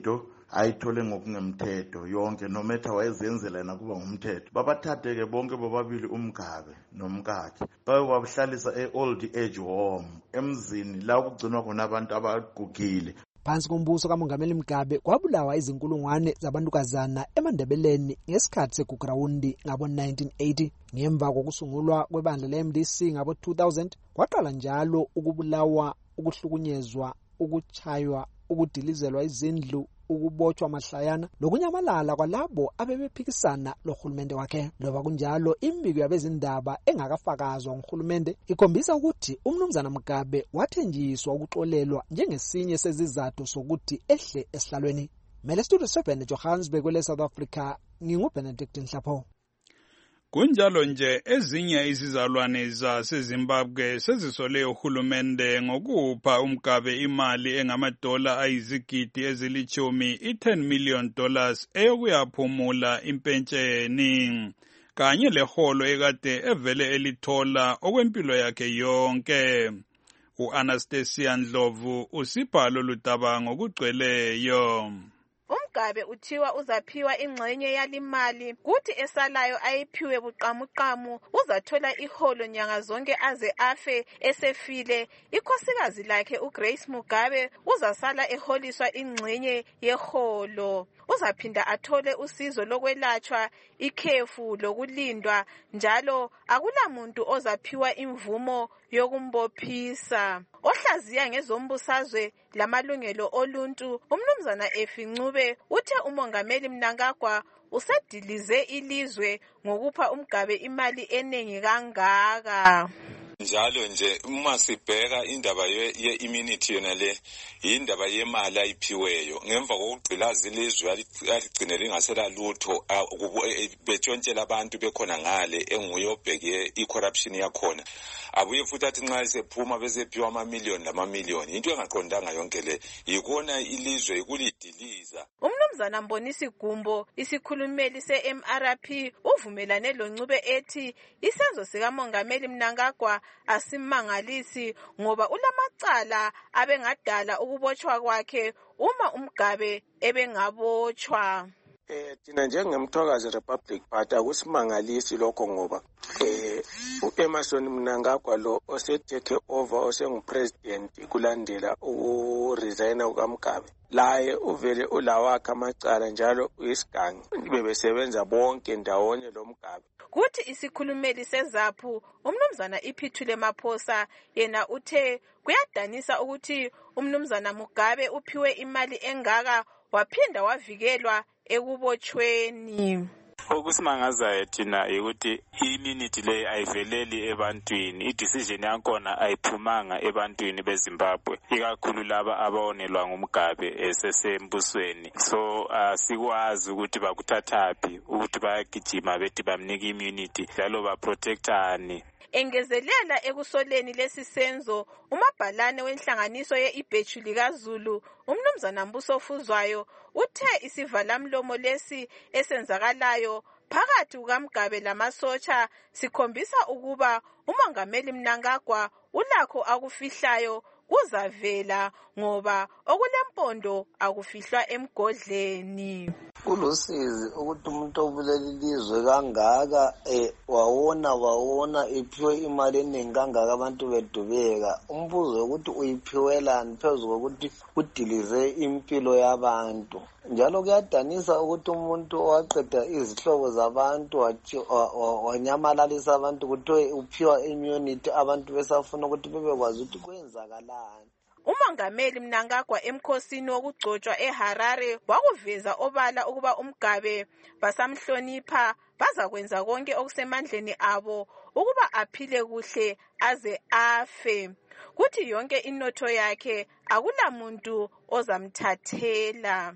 ayithole ngokungemthetho yonke no matter wayezenzela yena kuba ngumthetho. Babathathe ke bonke bobabili uMgabe nomkakhe babe babahlalisa e-old age home emzini la kugcinwa khona abantu abagugile. Phansi kombuso kaMongameli Mugabe kwabulawa izinkulungwane zabantukazana eMandebeleni ngesikhathi segugrawundi ngabo nineteen eighty. Ngemva kokusungulwa kwebandla le-M D C ngabo two thousand kwaqala njalo ukubulawa, ukuhlukunyezwa, ukuchaywa, ukudilizelwa izindlu, ukubotshwa mahlayana lokunyamalala kwalabo abebephikisana lohulumende wakhe. Loba kunjalo, imibiko yabezindaba engakafakazwa nguhulumende ikhombisa ukuthi umnumzana Mugabe wathenjiswa ukuxolelwa njengesinye sezizathu sokuthi ehle esihlalweni. Mele Studio seven Johannesburg kwele South Africa, nginguBenedict Nhlapho. Kunjalo nje ezinye izizalwane zaseZimbabwe sezisole uhulumende ngokupha uMgabe imali engamadola ayizigidi ezilichumi i-ten million dollars eyokuyaphumula impentsheni kanye leholo ekade evele elithola okwempilo yakhe yonke. U-Anastasia Ndlovu usibhalo ludaba ngokugcweleyo. uMgabe uthiwa uzaphiwa ingxenye yalimali kuthi esalayo ayiphiwe buqamuqamu. Uzathola iholo nyanga zonke aze afe. Esefile ikhosikazi lakhe uGrace Mugabe uzasala eholiswa ingxenye yeholo. Uzaphinda athole usizo lokwelatshwa, ikhefu lokulindwa, njalo akulamuntu ozaphiwa imvumo yokumbophisa. Ohlaziya ngezombusazwe lamalungelo oluntu umnumzana Effie Ncube uthe uMongameli Mnangagwa usedilize ilizwe ngokupha uMgabe imali eningi kangaka. Njalo nje uma sibheka indaba ye-immunity yona le indaba yemali ayiphiweyo ngemva kokugqilaza ilizwe aligcine lingasela lutho betshontshela abantu bekhona ngale enguye obheke i-corruption yakhona. Abuye futhi athi nxa isephuma bezephiwa amamiliyoni lamamiliyoni. Into engaqondanga yonke le yikona ilizwe ikulidiliza. Umnumzana Mbonisi Gumbo isikhulumeli se-M R P uvumelane loNcube ethi isenzo sikaMongameli Mnangagwa asimangalisi ngoba ulamacala abengadala ukubotshwa kwakhe uma uMgabe ebengabotshwa. Eh thina njengemthokazi Republic Party akusimangalisi lokho ngoba eh uEmmerson Mnangagwa lo osetake over osengupresident kulandela uresign ukaMgabe laye uvele ulawakha amacala njalo uyisigangi bebesebenza bonke ndawonye lo Mugabe. Kuthi isikhulumeli seZaphu umnumzana Iphithule Maphosa yena uthe kuyadanisa ukuthi umnumzana Mugabe uphiwe imali engaka waphinda wavikelwa ekubotshweni. Okusimangazayo thina ukuthi immunity le ayiveleli ebantwini, i-decision yakhona ayiphumanga ebantwini beZimbabwe, ikakhulu laba abawonelwa nguMgabe esesembusweni. So asikwazi ukuthi bakuthathaphi ukuthi bayagijima bethi bamnika immunity njalo baprotectani. Engezelela ekusoleni lesisenzo umabhalane wenhlanganiso ye-Ibhechu likaZulu umnumzana Mbuso Fuzwayo uthe isivalamlomo lesi esenzakalayo phakathi kukaMgabe lamasotsha sikhombisa ukuba uMongameli Mnangagwa ulakho akufihlayo kuzavela ngoba okulempondo akufihlwa emgodleni. Kulusizi ukuthi umuntu obulela ilizwe kangaka eh wawona wawona iphiwe imali eningi kangaka abantu bedubeka. Umbuzo ukuthi uyiphiwelani phezulu ukuthi udilize impilo yabantu. Njalo kuyadanisa ukuthi umuntu owaqeda izihlobo zabantu wanyamalalisa abantu ukuthi uphiwa immunity abantu besafuna ukuthi bebekwazi ukuthi kwenzakalani. uMongameli Mnangagwa emkhosini wokugcotshwa eHarare wakuveza obala ukuba uMgabe basamhlonipha bazakwenza konke okusemandleni abo ukuba aphile kuhle aze afe. Kuthi yonke inotho yakhe akulamuntu ozamthathela.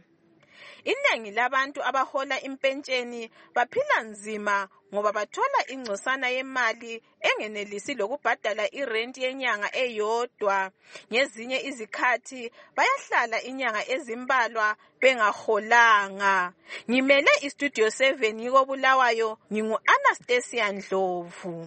Inengi labantu abahola impentsheni baphila nzima ngoba bathola ingcosana yemali engenelisi lokubhadala irent yenyanga eyodwa. Ngezinye izikhathi bayahlala inyanga ezimbalwa bengaholanga. Ngimele iStudio seven yiko Bulawayo, ngingu Anastasia Ndlovu.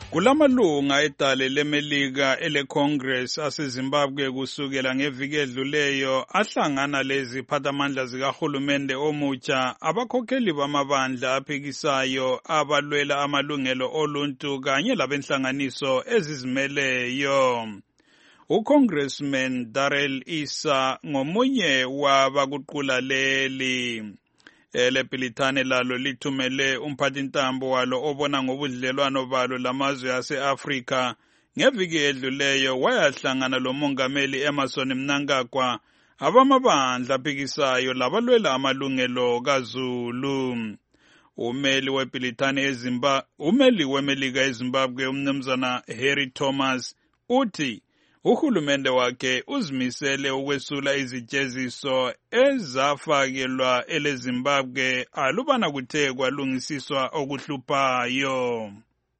Kulamalunga edale lemelika ele-Congress aseZimbabwe kusukela ngeviki edluleyo ahlangana lezi phathamandla zikahulumende omutsha abakhokheli bamabandla aphikisayo abalwela amalungelo oluntu kanye labenhlanganiso ezizimeleyo. UCongressman Darrell Issa ngomunye wabakuqula leli. Elebhilithane lalo lithumele umphathintambo walo obona ngobudlelwano balo lamazwe ase-Afrika ngeviki edluleyo wayahlangana lomongameli Emmerson Mnangagwa abamabandla aphikisayo labalwela amalungelo kaZulu. Umeli webhilithane eZimbabwe, umeli wemelika eZimbabwe umnumzana Harry Thomas uthi uhulumende wakhe uzimisele ukwesula izijeziso ezafakelwa eleZimbabwe alubana kuthe kwalungisiswa okuhluphayo.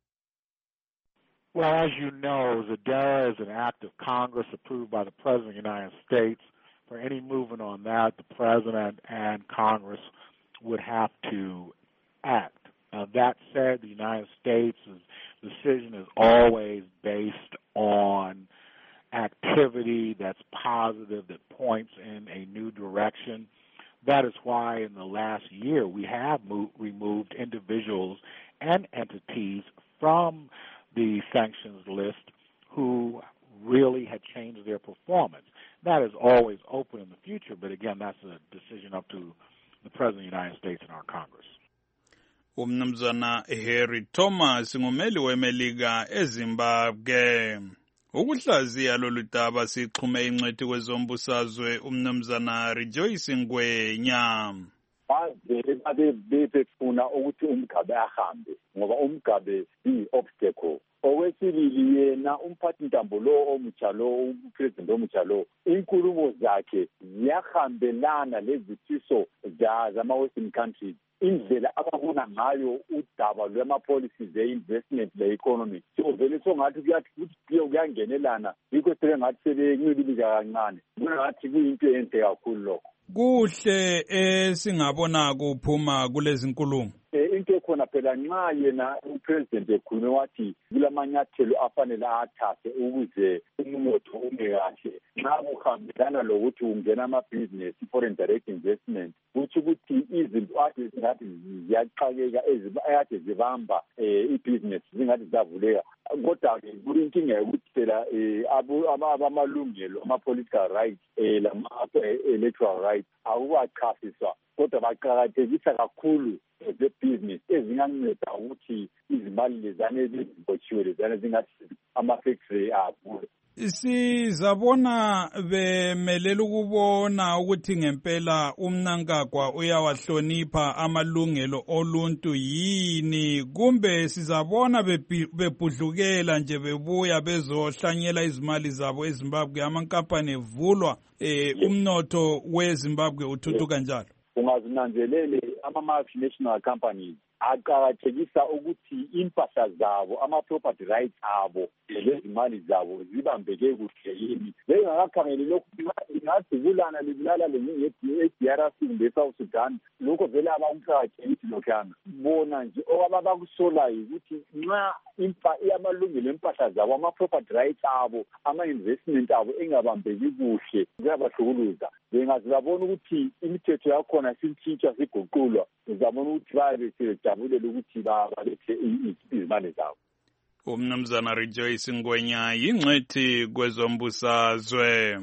Well, as you know, ZADERA is an act of Congress approved by the President of the United States. For any movement on that, the President and Congress would have to act. Uh, that said, the United States' decision is always based on activity that's positive, that points in a new direction. That is why in the last year we have moved, removed individuals and entities from the sanctions list who really had changed their performance. That is always open in the future, but again, that's a decision up to the President of the United States and our Congress. Umnumzana Harry Thomas ngumeli wemelika eZimbabwe. Ukuhlaziya lolu daba sixhume ingcwethi kwezombusazwe umnumzana Rejoice Ngwenya. Baze babe befuna ukuthi umgabe ahambe ngoba umgabe i-obstacle. Okwesibili yena umphathintambo lo omutsha lo upresident omutsha lo inkulumo zakhe ziyahambelana lezifiso zama-Western countries. Indlela ababona ngayo udaba lwama-policies e-investment le-economy so vele songathi kuyathi kuyangenelana yikho sebengathi sebencibilika kancane kungathi kuyinto enhle kakhulu lokho. Kuhle esingabona kuphuma kulezi nkulumo. Into ekhona phela nxa yena upresident ekhulume wathi kulamanyathelo afanele athathe ukuze umnotho ume kahle nxa kuhambelana lokuthi ungena amabhizinesi foreign direct investment kuthi ukuthi izinto ade zingathi ziyaqakeka ezikade zibamba ibhizinesi zingathi zavuleka kodwa-ke kulinkinga yokuthi phela abamalungelo ama-political rights lama-electoral rights akukachasiswa kodwa baqakathekisa kakhulu zebhizinisi ezinganceda ukuthi izimali lezane ezibotshiwe lezane zingathi ama-factory avule. Sizabona bemelela ukubona ukuthi ngempela uMnangagwa uyawahlonipha amalungelo oluntu yini kumbe sizabona bebhudlukela nje bebuya bezohlanyela izimali zabo eZimbabwe amankampani evulwa eh, umnotho weZimbabwe uthuthuka njalo. Ungazinanzelele ama-multinational companies aqakathekisa ukuthi impahla zabo ama-property rights abo lezimali zabo zibambeke kuhle yini bengakakhangeli lokhu ingadubulana libulala le-D R C nge-South Sudan lokho vele abamqakathekisi lokhana bona nje obabakusolayo ukuthi nxa amalungelo empahla zabo ama-property rights abo ama-investment abo engabambeki kuhle ziyabahlukuluza bengazibabona ukuthi imithetho yakhona sintshitsha siguqulwa uzabona ukuthi bayabe sebejabulela ukuthi balethe izimali zabo. Umnumzana Rejoice Ngwenya yingcwethi kwezombusazwe.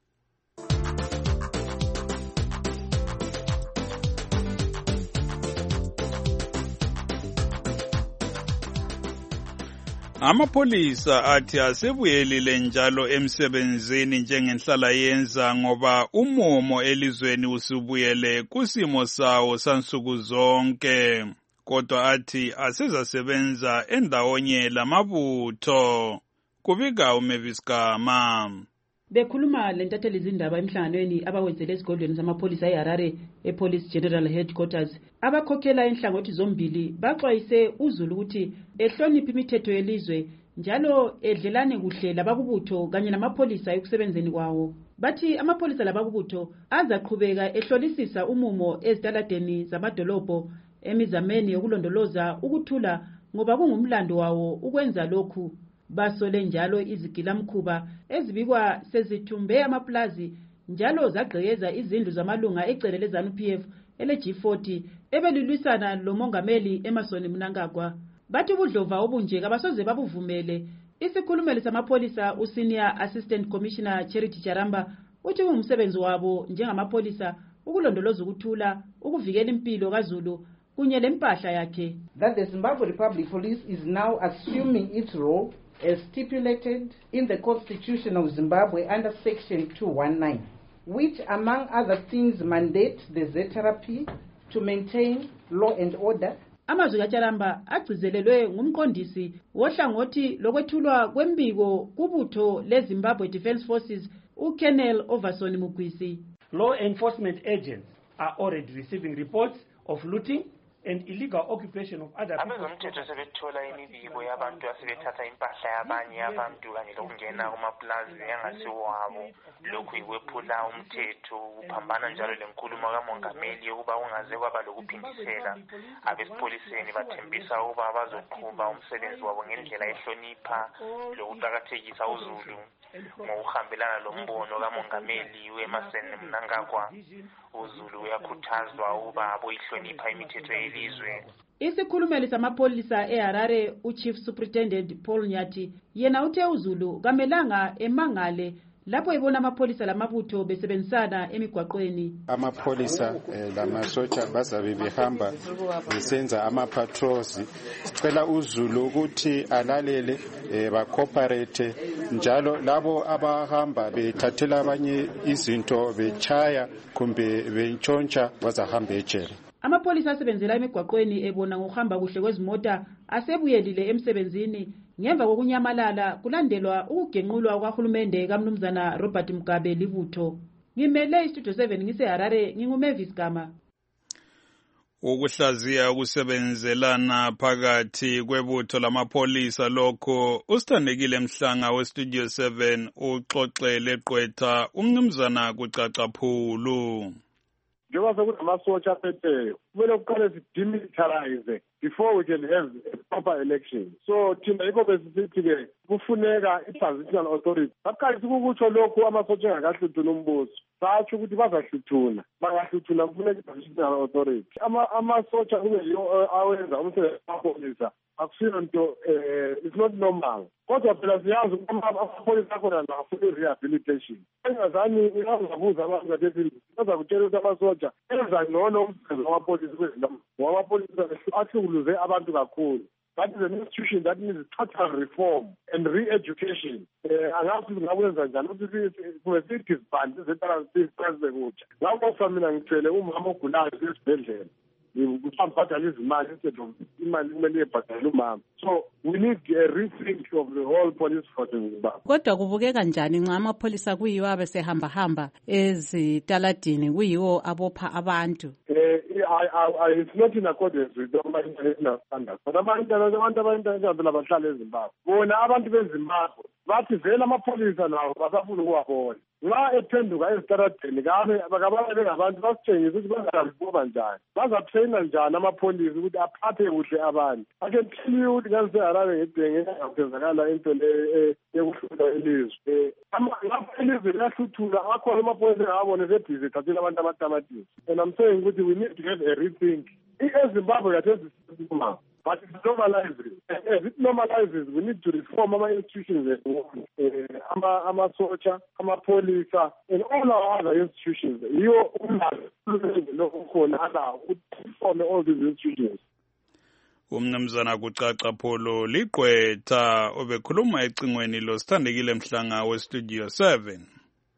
Amapolisa athi asebuyelile njalo emsebenzini njengenhlala yenza ngoba umumo elizweni usubuyele kusimo sawo sansuku zonke kodwa athi asezasebenza endawonye lamabutho kubika uMavis Gama. Bekhuluma lentatheli izindaba emhlanganweni abawenzele esigodlweni zamapholisa eHarare ePolice General Headquarters abakhokhela inhlangothi zombili baxwayise uZulu ukuthi ehloniphe imithetho yelizwe njalo edlelane kuhle labakubutho kanye namapholisa ekusebenzeni kwawo. Bathi amapholisa labakubutho azaqhubeka ehlolisisa umumo ezitaladeni zamadolobho emizameni yokulondoloza ukuthula ngoba kungumlando wawo ukwenza lokhu. Basole njalo izigilamkhuba ezibikwa sezithumbe amaplazi njalo zagqekeza izindlu zamalunga ecele leZANU-P F ele G forty ebelilwisana lomongameli Emmerson Mnangagwa. Bathi ubudlova obunje kabasoze babuvumele. Isikhulumeli samapholisa uSenior Assistant Commissioner Charity Charamba uthi umsebenzi wabo njengamapolisa ukulondoloza ukuthula, ukuvikela impilo kaZulu kunye lempahla yakhe. That the Zimbabwe Republic Police is now assuming its role as stipulated in the Constitution of Zimbabwe under Section two nineteen, which among other things mandate the Z R P to maintain law and order. Amazwi kaCharamba agcizelelwe ngumqondisi wohlangothi lokwethulwa kwembiko kubutho leZimbabwe Defence Forces uKoloneli Overson Mugwisi. Law enforcement agents are already receiving reports of looting and illegal occupation of other people. Abezomthetho sebethola imibiko yabantu asebethatha impahla yabanye abantu kanye lokungena kumaplazi angasiwabo. Lokhu ikwephula umthetho uphambana njalo lenkulumo kamongameli yokuba ungaze kwaba lokuphindisela. Abesipoliseni bathembisa ukuba bazoqhuba umsebenzi wabo ngendlela ehlonipha lokuqakathekisa uZulu ngokuhambelana lombono kamongameli weMemmerson Mnangagwa. uZulu uyakhuthazwa ukuba aboyihlonipha imithetho yelizwe. Isikhulumeli samapholisa eHarare uChief Superintendent Paul Nyati yena uthe uZulu kamelanga emangale lapho ibona amapholisa lamabutho besebenzisana emigwaqweni. Amapholisa eh, lamasotsha bazabe behamba besenza ama-patrols. Sicela uZulu ukuthi alalele eh, ba-cooperate njalo labo abahamba bethathela abanye izinto bechaya kumbe bentshontsha bazahamba ejele. Amapholisa asebenzela emigwaqweni ebona ngokuhamba kuhle kwezimota asebuyelile emsebenzini ngemva kokunyamalala kulandelwa ukugenqulwa kwahulumende kaMnumzana Robert Mugabe libutho. Ngimele iStudio seven ngiseHarare nginguMavis Gama. Ukuhlaziya ukusebenzelana phakathi kwebutho lamapholisa lokho usithandekile Mhlanga weStudio seven uxoxele Gqwetha umnumzana kucacaphulu. Njengoba sekunamasosha aphetheyo kumele kuqale sidemilitarize before we can have a proper election. So thina yikho besisithi-ke kufuneka i-transitional authority. Saqalisa ukukutsho lokhu amasosha engakahluthuni umbuso. Satsho ukuthi bazahluthuna. Bangahluthuna kufuneka i-transitional authority. Amasosha kube yiwo awenza umsebenzi wamapholisa. Akusiyo nto, it's not normal. Kodwa phela siyazi amapholisa akhona nafuna i-rehabilitation. Engazani ingazabuza abantu kathethile. Bazakutshela ukuthi amasoja enza ngcono umsebenzi wamapholisa kwezindawo. Wamapholisa ahlukuluze abantu kakhulu. That is an institution that needs total reform and re-education. Angazi ngakwenza njani ukuthi kube sidisband izetara kutsha. Ngakho mina ngithwele umama ogulayo esibhedlela. Kusamphathela izimali instead of imali kumele ibhadale umama. So we need a rethink of the whole police force in Zimbabwe. Kodwa kubukeka njani nxa amapholisa kuyiwo abesehamba hamba ezitaladini kuyiwo abopha abantu? Eh it's not in accordance with the international standards. But abantu abantu abantu abahlala eZimbabwe. Bona abantu beZimbabwe bathi vele amapholisa nawo basafuna ukuwabona. Nxa ephenduka ezitaladini kabe bakababe ngabantu basitshengisa ukuthi bazaliboba njani. Bazatraina njani amapholisa ukuthi aphathe kuhle abantu. Ake mthini ukuthi ngaseHarare ngedenge ngaphezakala into le yokuhlula ilizwe. Lapha ilizwe liyahluthula akhona amapholisa ngabone sebhizi thathela abantu abatamatisi. And I'm saying ukuthi we need to have a rethink. eZimbabwe yathesi sistema. But it normalizes. As it normalizes, we need to reform our institutions, our our soldier, our police, and all our other institutions. You reform all these institutions. Umnumzana kucacapholo liGqwetha obekhuluma ecingweni lo Sithandekile Mhlanga weStudio seven.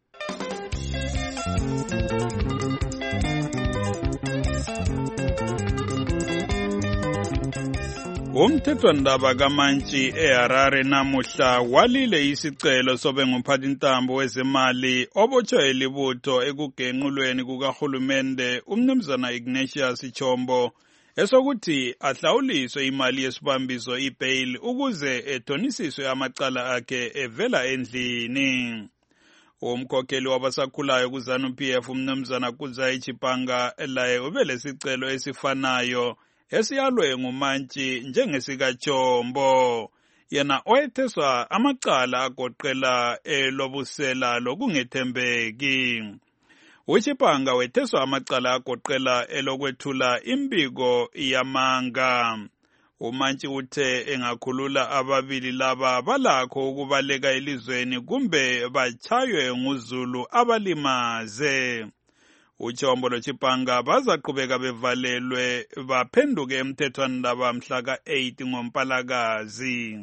Umthethwandaba kaMantshi eHarare namuhla walile isicelo sobe ngumphathintambo wezemali obotshwe libutho ekugenqulweni kukahulumende umnumzana Ignatius Chombo esokuthi ahlawuliswe imali yesibambiso ibail ukuze ethonisiswe amacala akhe evela endlini. Umkhokheli wabasakhulayo kuZANU-P F umnumzana Kuzayi Chipanga laye ubelesicelo esifanayo esiyalwe ngumantshi njengesikajombo, yena oyetheswa amacala agoqela elobusela lokungethembeki. uChipanga wetheswa amacala agoqela elokwethula imbiko yamanga. umantshi uthe engakhulula ababili laba balakho ukubaleka elizweni kumbe bachaywe nguzulu abalimaze. uJombo loChipanga bazaqhubeka bevalelwe baphenduke emthethwandaba mhla ka eight ngoMpalakazi.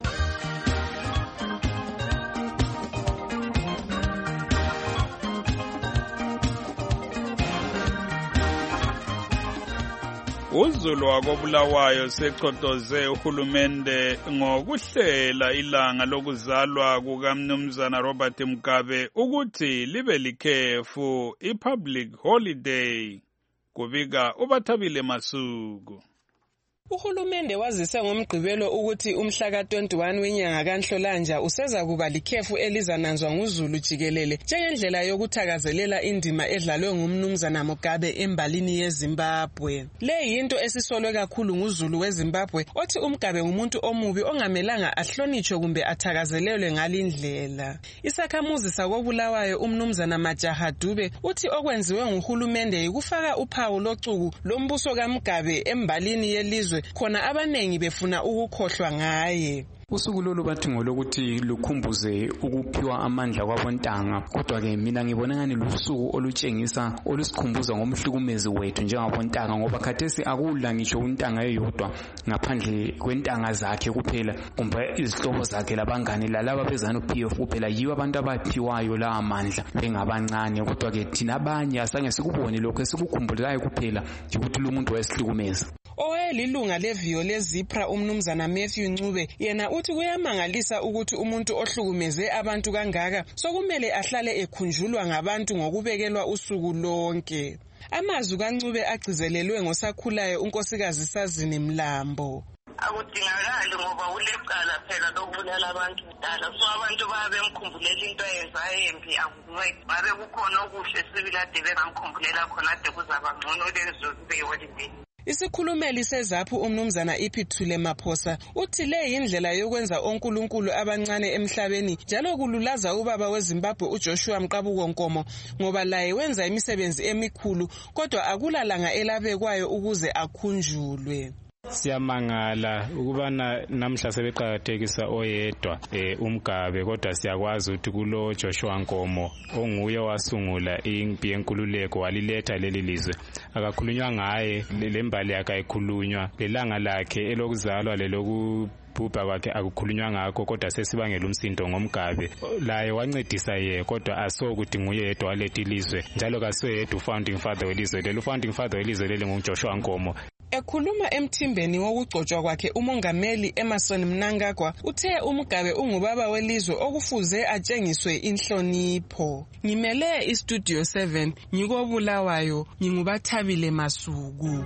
uZulu wakobulawayo seqhotoze uhulumende ngokuhlela ilanga lokuzalwa kukaMnumzana Robert Mugabe ukuthi libe likhefu i-public holiday. Kubika uBathabile Masuku. Uhulumende wazise ngomgqibelo ukuthi umhla ka twenty-one wenyanga kaNhlolanja useza kuba likhefu elizananzwa nguZulu jikelele njengendlela yokuthakazelela indima edlalwe ngumnumzana Mugabe embalini yeZimbabwe. Le yinto esisolwe kakhulu nguZulu weZimbabwe othi uMugabe ngumuntu omubi ongamelanga ahlonitshwe kumbe athakazelelwe ngalindlela. Isakhamuzi sakobulawayo umnumzana Majaha Dube uthi okwenziwe nguhulumende yikufaka uphawu locuku lombuso kaMugabe embalini yelizwe khona abanengi befuna ukukhohlwa ngaye. Usuku lolu bathi ngolokuthi lukhumbuze ukuphiwa amandla kwabontanga, kodwa ke mina ngibona ngani lusuku olutshengisa olusikhumbuza ngomhlukumezi wethu njengabontanga, ngoba khathesi akula ngisho untanga eyodwa ngaphandle kwentanga zakhe kuphela kumbe izihlobo zakhe labangane lalaba bezana P F kuphela yibo abantu abaphiwayo la amandla bengabancane, kodwa ke thina abanye asange sikubone lokho esikukhumbulayo kuphela ukuthi lo muntu wayesihlukumeza. Owayelilunga leviyo lezipra umnumzana Matthew Ncube yena uthi kuyamangalisa ukuthi umuntu ohlukumeze abantu kangaka sokumele ahlale ekhunjulwa ngabantu ngokubekelwa usuku lonke. Amazwi kaNcube agcizelelwe ngosakhulayo unkosikazi Sazini Mlambo. Akudingakali ngoba ulecala phela lokubulala abantu kudala, so abantu babemkhumbulela into eyenzayo embi akuncedi. Babe kukhona okuhle sibilade bengamkhumbulela khona ade kuzaba ngcono lezo kube yiholiday. Isikhulumeli sezaphu umnumzana Ipithule Maphosa uthi le yindlela yokwenza onkulunkulu abancane emhlabeni njalo kululaza ubaba weZimbabwe uJoshua Mqabuko Nkomo ngoba laye wenza imisebenzi emikhulu kodwa akulalanga elabekwayo ukuze akhunjulwe. Siyamangala ukubana namhla sebeqhakathekisa oyedwa eh, uMgabe, kodwa siyakwazi ukuthi kulo Joshua Nkomo onguye wasungula impi yenkululeko waliletha leli lizwe akakhulunywa ngaye, lembali yakhe ayikhulunywa, lelanga lakhe elokuzalwa leloku bhubha kwakhe akukhulunywa ngakho, kodwa sesibangela umsindo ngomgabe. Laye wancedisa ye, kodwa asokuthi nguye yedwa walethi ilizwe, njalo kasoyedwa ufounding father welizwe lelo. Founding father welizwe lelo nguJoshua Nkomo. Ekhuluma emthimbeni wokugcotshwa kwakhe umongameli Emmerson Mnangagwa uthe uMugabe ungubaba welizwe okufuze atshengiswe inhlonipho. Ngimele iStudio seven ngikobulawayo ngingubathabile Masuku.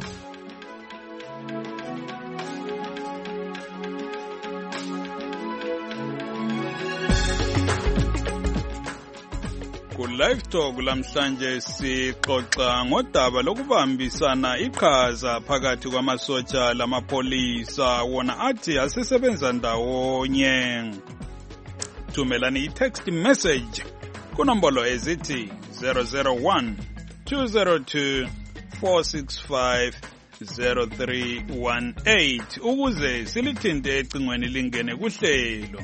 Live Talk lamhlanje sixoxa ngodaba lokubambisana iqhaza phakathi kwamasotsha lamapolisa wona athi asesebenza ndawonye. Thumelani i-text message kunombolo ezithi zero zero one two zero two four six five zero three one eight ukuze silithinte ecingweni lingene kuhlelo.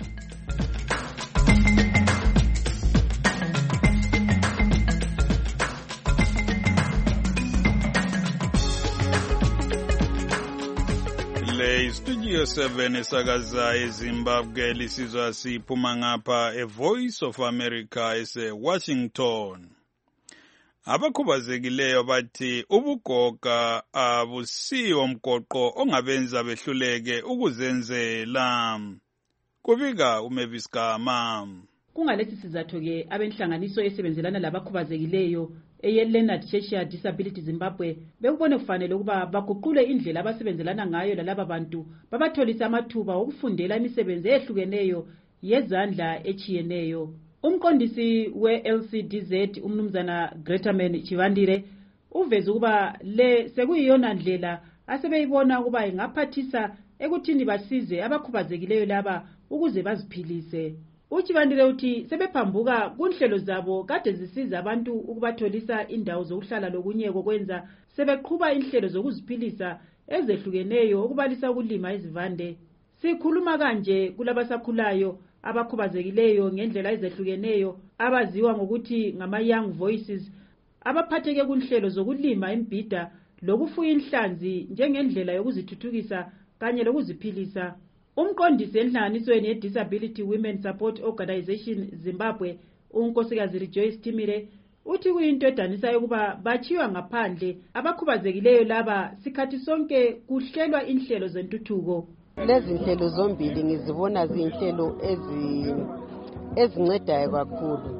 Studio seven esakaza eZimbabwe lisizwa siphuma ngapha eVoice of America ese Washington. Abakhubazekileyo bathi ubugoga abusiyo mgoqo ongabenza behluleke ukuzenzela. Kubika uMavis Gama. Kungalesi sizathu ke abenhlanganiso esebenzelana labakhubazekileyo eyeLeonard Cheshire Disability Zimbabwe bekubone kufanele ukuba baguqule indlela abasebenzelana ngayo lalaba bantu babatholisa amathuba okufundela imisebenzi ehlukeneyo yezandla echiyeneyo. Umqondisi we-L C D Z umnumzana Gretaman Chivandire uveze ukuba le sekuyiyona ndlela asebeyibona ukuba ingaphathisa ekuthini basize abakhubazekileyo laba ukuze baziphilise. Uchibandile uthi sebephambuka kunhlelo zabo kade zisiza abantu ukubatholisa indawo zokuhlala lokunyeko kwenza sebeqhuba inhlelo zokuziphilisa ezehlukeneyo ukubalisa ukulima izivande. Sikhuluma kanje kulabasakhulayo abakhubazekileyo ngendlela ezehlukeneyo abaziwa ngokuthi ngama young voices abaphatheke kunhlelo zokulima imbhida lokufuya inhlanzi njengendlela yokuzithuthukisa kanye lokuziphilisa. Umqondisi enhlanganisweni ye-Disability Women Support Organization Zimbabwe, unkosikazi Rejoice Timire, uthi kuyinto edanisayo ukuba bachiywa ngaphandle abakhubazekileyo laba sikhathi sonke kuhlelwa inhlelo zentuthuko. Lezi nhlelo zombili ngizibona zinhlelo ezi ezincedayo kakhulu.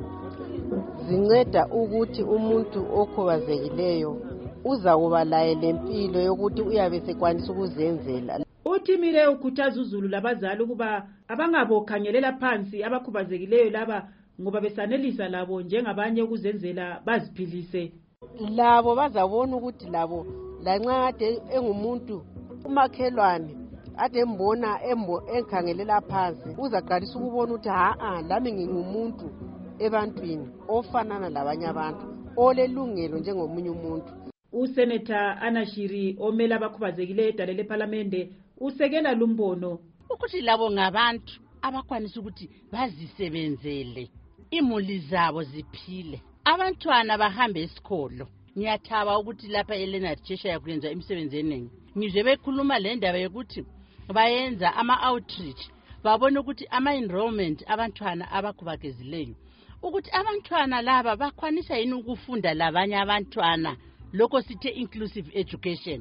Zinceda ukuthi umuntu okhubazekileyo uza kuba laye lempilo yokuthi uyabe sekwanisa ukuzenzela. Uthimire ukhuthaza uZulu labazali ukuba abangabokhangelela phansi abakhubazekileyo laba ngoba besanelisa labo njengabanye ukuzenzela baziphilise. Labo bazabona ukuthi labo lanxa kade engumuntu umakhelwane ade mbona embo enkhangelela phansi uzaqalisa ukubona ukuthi ha lami ngingumuntu ebantwini ofanana labanye abantu olelungelo njengomunye umuntu. Usenator Anashiri omela abakhubazekileyo edalele eParliament usekela lumbono ukuthi labo ngabantu abakwanisa ukuthi bazisebenzele imuli zabo ziphile, abantwana bahambe esikolo. Ngiyathaba ukuthi lapha eLeonard Cheshire yakwenza imisebenzi eningi. Ngizwe bekhuluma le ndaba yokuthi bayenza ama outreach babona ukuthi ama enrollment abantwana abakhubazekileyo ukuthi abantwana laba bakwanisa yini ukufunda labanye abantwana, lokho sithe inclusive education.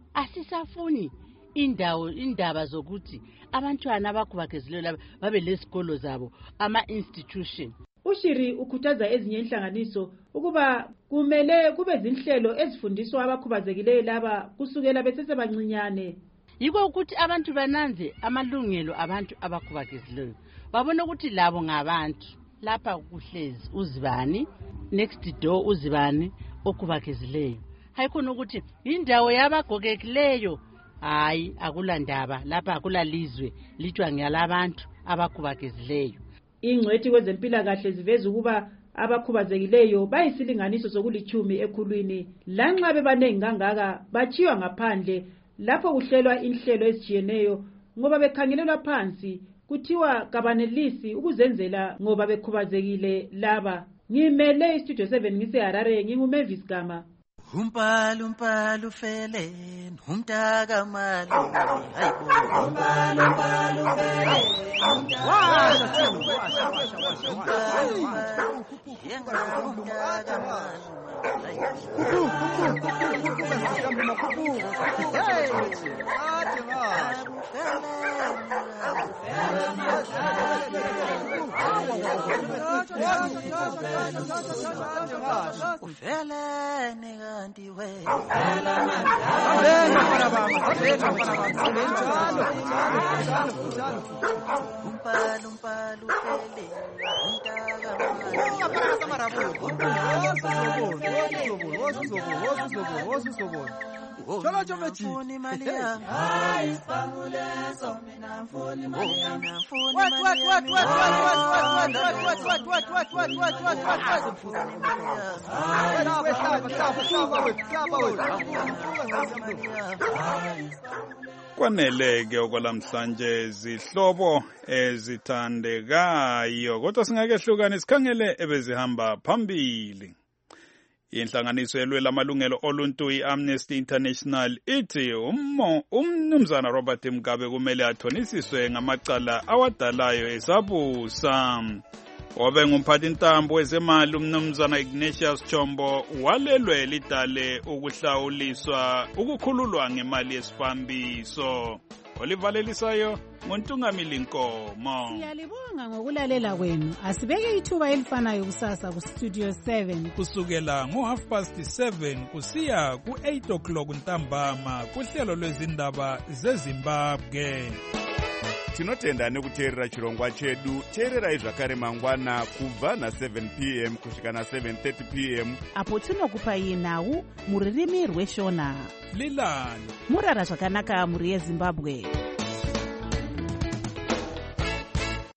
Asisafuni indawo indaba zokuthi abantwana abakhubazekileyo laba babe lesikolo zabo ama institution. Ushiri ukhuthaza ezinye inhlanganiso ukuba kumele kube zinhlelo ezifundiswa abakhubazekileyo laba kusukela besesebancinyane. Yiko ukuthi abantu bananze amalungelo abantu abakhubazekileyo, babona ukuthi labo ngabantu. Lapha kuhlezi uzibani, next door uzibani okhubazekileyo. Hayikhona ukuthi indawo yabagogekileyo, hayi akulandaba lapha akulalizwe lithiwa ngiyalabantu abakhubazekileyo. Ingcwethi kwezempilakahle ziveza ukuba abakhubazekileyo bayisilinganiso sokulichumi ekhulwini lanxa bebanengi kangaka bachiywa ngaphandle lapho kuhlelwa inhlelo ezijiyeneyo ngoba bekhangelelwa phansi kuthiwa kabanelisi ukuzenzela ngoba bekhubazekile laba. Ngimele istudio seven ngiseHarare, nginguMavis Gama. Umpalu umpalu fele umntaka mali hayibo umpalu umpalu fele umntaka yenga umntaka mali ufele neganti we umpalu umpalu fele Chola chomechi. Ai Panguleso mina mfuni Maria. What what what what what what what what what what what what what what what Kwaneleke okwalamhlanje zihlobo ezithandekayo kodwa singake hlukane sikhangele ebezihamba phambili. Inhlanganiso elwela amalungelo oluntu iAmnesty International ithi umnumzana Robert Mugabe kumele athonisiswe ngamacala awadalayo esabusa. Obe ngumphathi ntambo wezemali umnumzana Ignatius Chombo walelwe lidale ukuhlawuliswa ukukhululwa ngemali yesifambiso. Olivalelisayo ngontungamili Nkomo. Siyalibonga ngokulalela kwenu. Asibeke ithuba elifanayo kusasa ku Studio seven kusukela ngo half past seven kusiya ku eight o'clock ntambama kuhlelo lwezindaba zeZimbabwe. tinotenda nekuteerera chirongwa chedu. Teererai zvakare mangwana kubva na-seven p m kusvika na-seven thirty p m apo tinokupai nhau mururimi rweshona. Lilani murara zvakanaka muri yeZimbabwe.